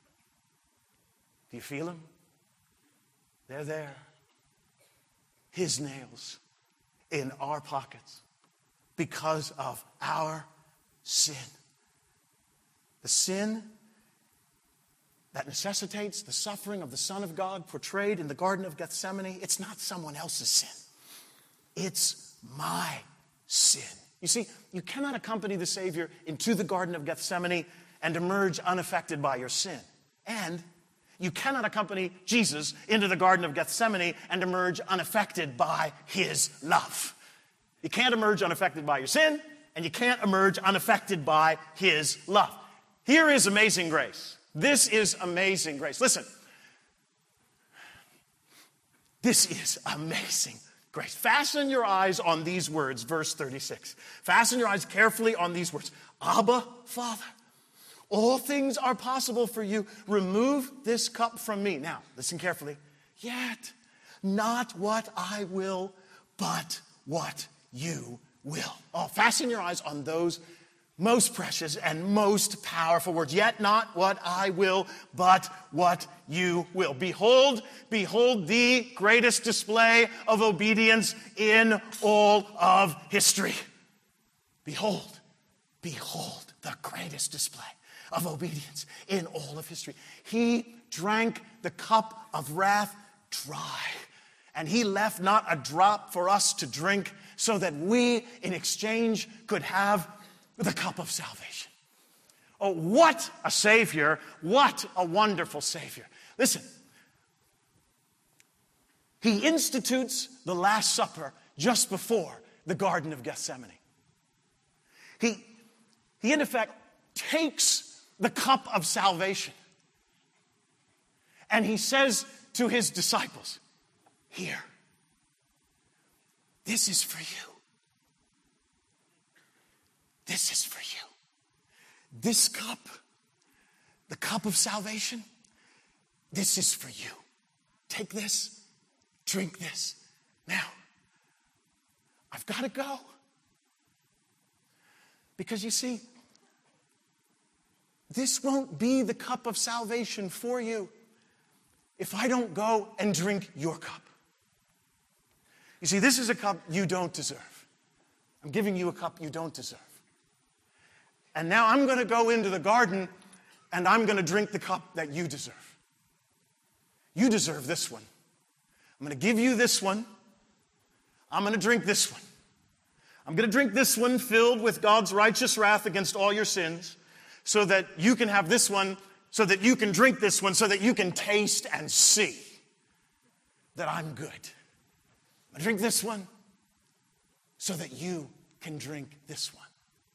Do you feel them? They're there. His nails in our pockets because of our sin. The sin that necessitates the suffering of the Son of God portrayed in the Garden of Gethsemane, it's not someone else's sin. It's my sin. You see, you cannot accompany the Savior into the Garden of Gethsemane and emerge unaffected by your sin. And you cannot accompany Jesus into the Garden of Gethsemane and emerge unaffected by his love. You can't emerge unaffected by your sin, and you can't emerge unaffected by his love. Here is amazing grace. This is amazing grace. Listen. This is amazing grace. Fasten your eyes on these words, verse thirty-six. Fasten your eyes carefully on these words. Abba, Father, all things are possible for you. Remove this cup from me. Now, listen carefully. Yet, not what I will, but what you will. Oh, fasten your eyes on those most precious and most powerful words. Yet not what I will, but what you will. Behold, behold the greatest display of obedience in all of history. Behold, behold the greatest display of obedience in all of history. He drank the cup of wrath dry, and he left not a drop for us to drink so that we, in exchange, could have the cup of salvation. Oh, what a Savior. What a wonderful Savior. Listen, he institutes the Last Supper just before the Garden of Gethsemane. He, he in effect, takes the cup of salvation and he says to his disciples, here, this is for you. This is for you. This cup, the cup of salvation, this is for you. Take this, drink this. Now, I've got to go. Because you see, this won't be the cup of salvation for you if I don't go and drink your cup. You see, this is a cup you don't deserve. I'm giving you a cup you don't deserve. And now I'm going to go into the garden and I'm going to drink the cup that you deserve. You deserve this one. I'm going to give you this one. I'm going to drink this one. I'm going to drink this one filled with God's righteous wrath against all your sins so that you can have this one, so that you can drink this one, so that you can taste and see that I'm good. I'm going to drink this one so that you can drink this one.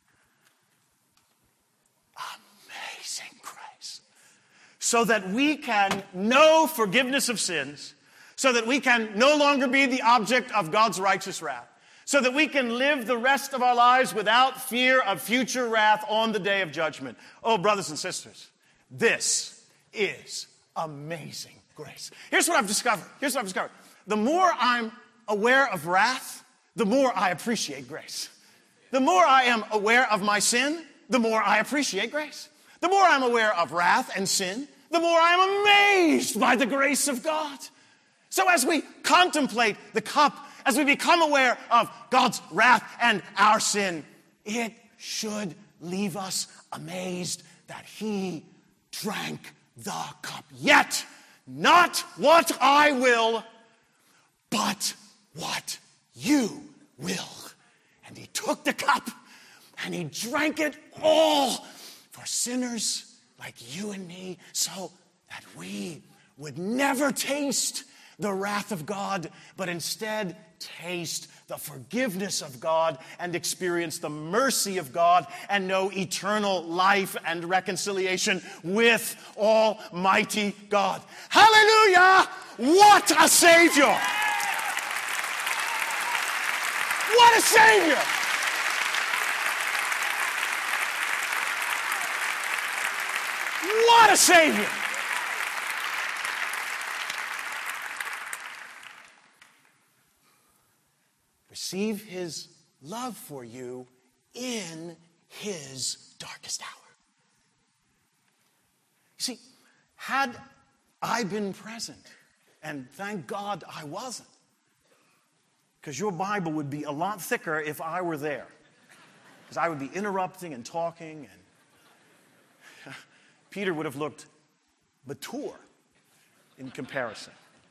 Amazing grace. So that we can know forgiveness of sins, so that we can no longer be the object of God's righteous wrath, so that we can live the rest of our lives without fear of future wrath on the day of judgment. Oh, brothers and sisters, this is amazing grace. Here's what I've discovered. Here's what I've discovered. The more I'm aware of wrath, the more I appreciate grace. The more I am aware of my sin, the more I appreciate grace. The more I'm aware of wrath and sin, the more I am amazed by the grace of God. So as we contemplate the cup, as we become aware of God's wrath and our sin, it should leave us amazed that he drank the cup. Yet, not what I will, but what you will. And he took the cup and he drank it all for sinners like you and me, so that we would never taste the wrath of God, but instead taste the forgiveness of God and experience the mercy of God and know eternal life and reconciliation with Almighty God. Hallelujah! What a Savior! What a Savior! What a Savior! Receive his love for you in his darkest hour. You see, had I been present, and thank God I wasn't, because your Bible would be a lot thicker if I were there, because I would be interrupting and talking, and Peter would have looked mature in comparison.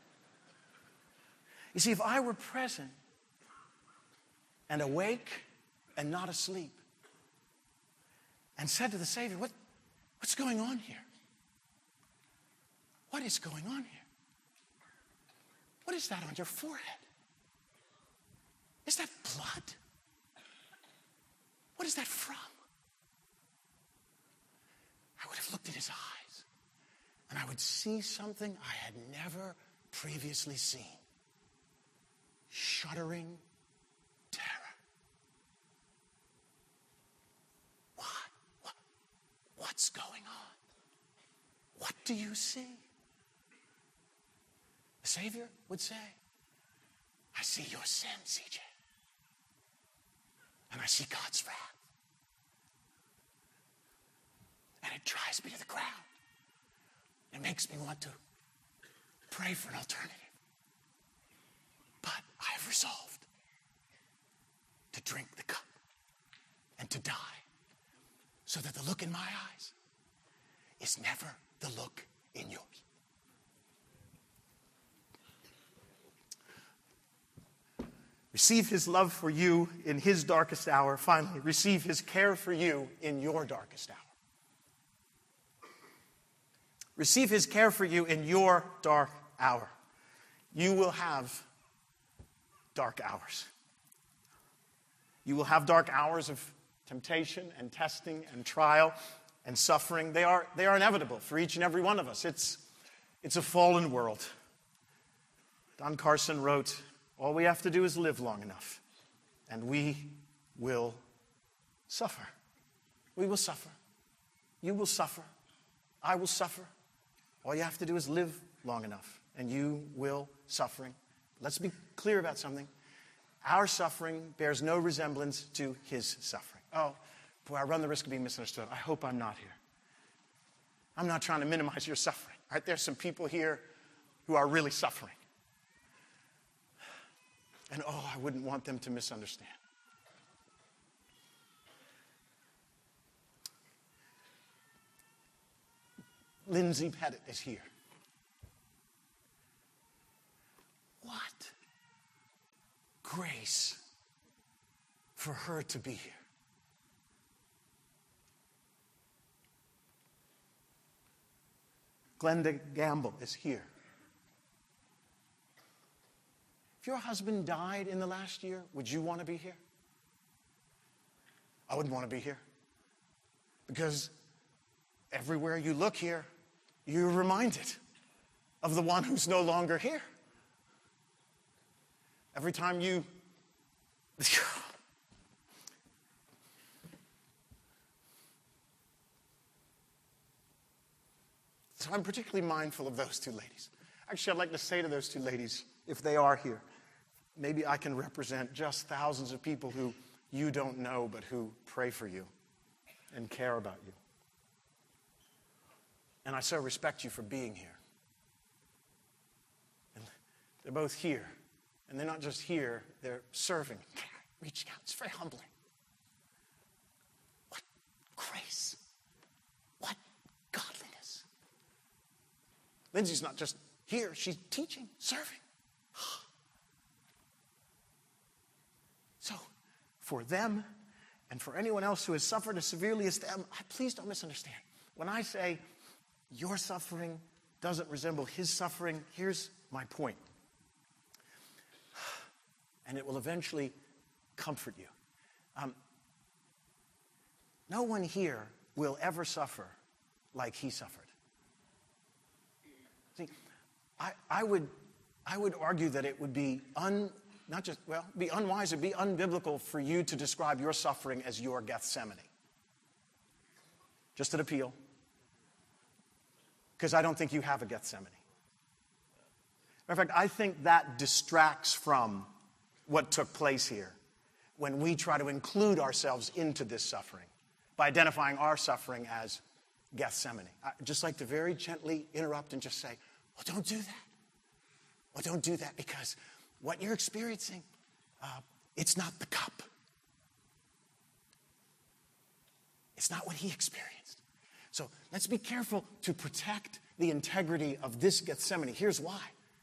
You see, if I were present and awake and not asleep, and said to the Savior, what, what's going on here? What is going on here? What is that on your forehead? Is that blood? What is that from? I would have looked at his eyes, and I would see something I had never previously seen. Shuddering terror. What? What? What's going on? What do you see? The Savior would say, I see your sin, C J. And I see God's wrath. And it drives me to the ground. It makes me want to pray for an alternative. But I have resolved to drink the cup and to die, so that the look in my eyes is never the look in yours. Receive his love for you in his darkest hour. Finally, receive his care for you in your darkest hour. Receive his care for you in your dark hour. You will have dark hours. You will have dark hours of temptation and testing and trial and suffering. They are, they are inevitable for each and every one of us. It's, it's a fallen world. Don Carson wrote, all we have to do is live long enough, and we will suffer. We will suffer. You will suffer. I will suffer. All you have to do is live long enough, and you will suffering. Let's be clear about something. Our suffering bears no resemblance to his suffering. Oh, boy, I run the risk of being misunderstood. I hope I'm not here. I'm not trying to minimize your suffering. All right? There's some people here who are really suffering. And oh, I wouldn't want them to misunderstand. Lindsay Pettit is here. What grace for her to be here. Glenda Gamble is here. If your husband died in the last year, would you want to be here? I wouldn't want to be here. Because everywhere you look here, you're reminded of the one who's no longer here. Every time you So I'm particularly mindful of those two ladies. Actually, I'd like to say to those two ladies, if they are here, maybe I can represent just thousands of people who you don't know, but who pray for you and care about you. And I so respect you for being here. And they're both here. And they're not just here, they're serving, reaching out. It's very humbling. What grace. What godliness. Lindsay's not just here, she's teaching, serving. So, for them and for anyone else who has suffered as severely as them, please don't misunderstand. When I say your suffering doesn't resemble his suffering, here's my point. And it will eventually comfort you. Um, no one here will ever suffer like he suffered. See, I, I would, I would argue that it would be un, not just well, be unwise, it'd be unbiblical for you to describe your suffering as your Gethsemane. Just an appeal, because I don't think you have a Gethsemane. Matter of fact, I think that distracts from what took place here when we try to include ourselves into this suffering by identifying our suffering as Gethsemane. I'd just like to very gently interrupt and just say, well, don't do that. Well, don't do that, because what you're experiencing, uh, it's not the cup. It's not what he experienced. So let's be careful to protect the integrity of this Gethsemane. Here's why.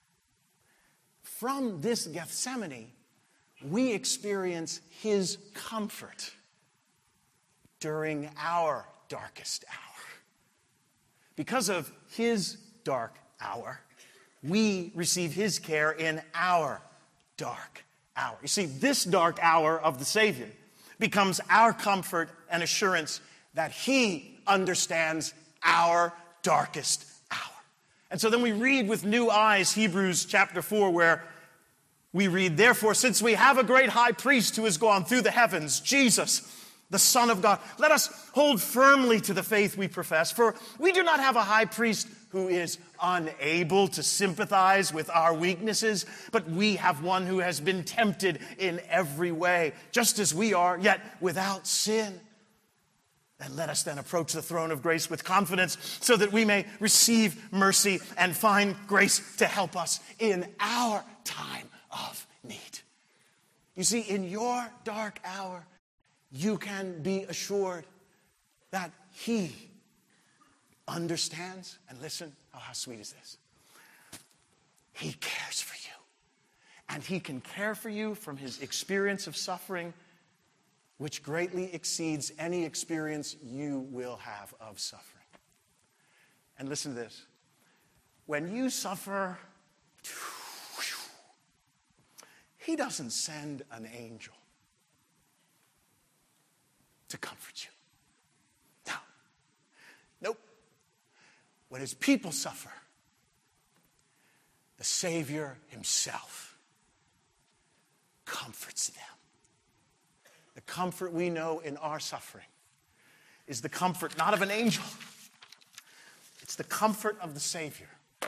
From this Gethsemane, we experience his comfort during our darkest hour. Because of his dark hour, we receive his care in our dark hour. You see, this dark hour of the Savior becomes our comfort and assurance that he understands our darkest hour. And so then we read with new eyes Hebrews chapter four, where we read, therefore, since we have a great high priest who has gone through the heavens, Jesus, the Son of God, let us hold firmly to the faith we profess. For we do not have a high priest who is unable to sympathize with our weaknesses, but we have one who has been tempted in every way, just as we are, yet without sin. And let us then approach the throne of grace with confidence so that we may receive mercy and find grace to help us in our time of need. You see, in your dark hour, you can be assured that he understands. And listen, oh, how sweet is this? He cares for you. And he can care for you from his experience of suffering, which greatly exceeds any experience you will have of suffering. And listen to this. When you suffer, he doesn't send an angel to comfort you. No. Nope. When his people suffer, the Savior himself comforts them. The comfort we know in our suffering is the comfort not of an angel. It's the comfort of the Savior,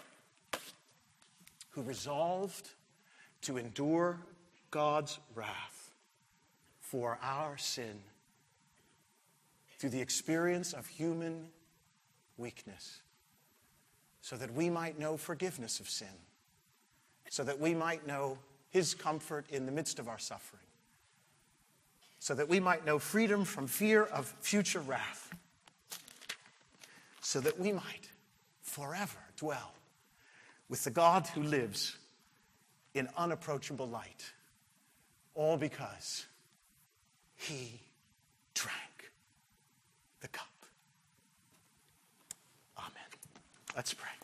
who resolved to endure God's wrath for our sin through the experience of human weakness, so that we might know forgiveness of sin, so that we might know his comfort in the midst of our suffering, so that we might know freedom from fear of future wrath, so that we might forever dwell with the God who lives in unapproachable light, all because he drank the cup. Amen. Let's pray.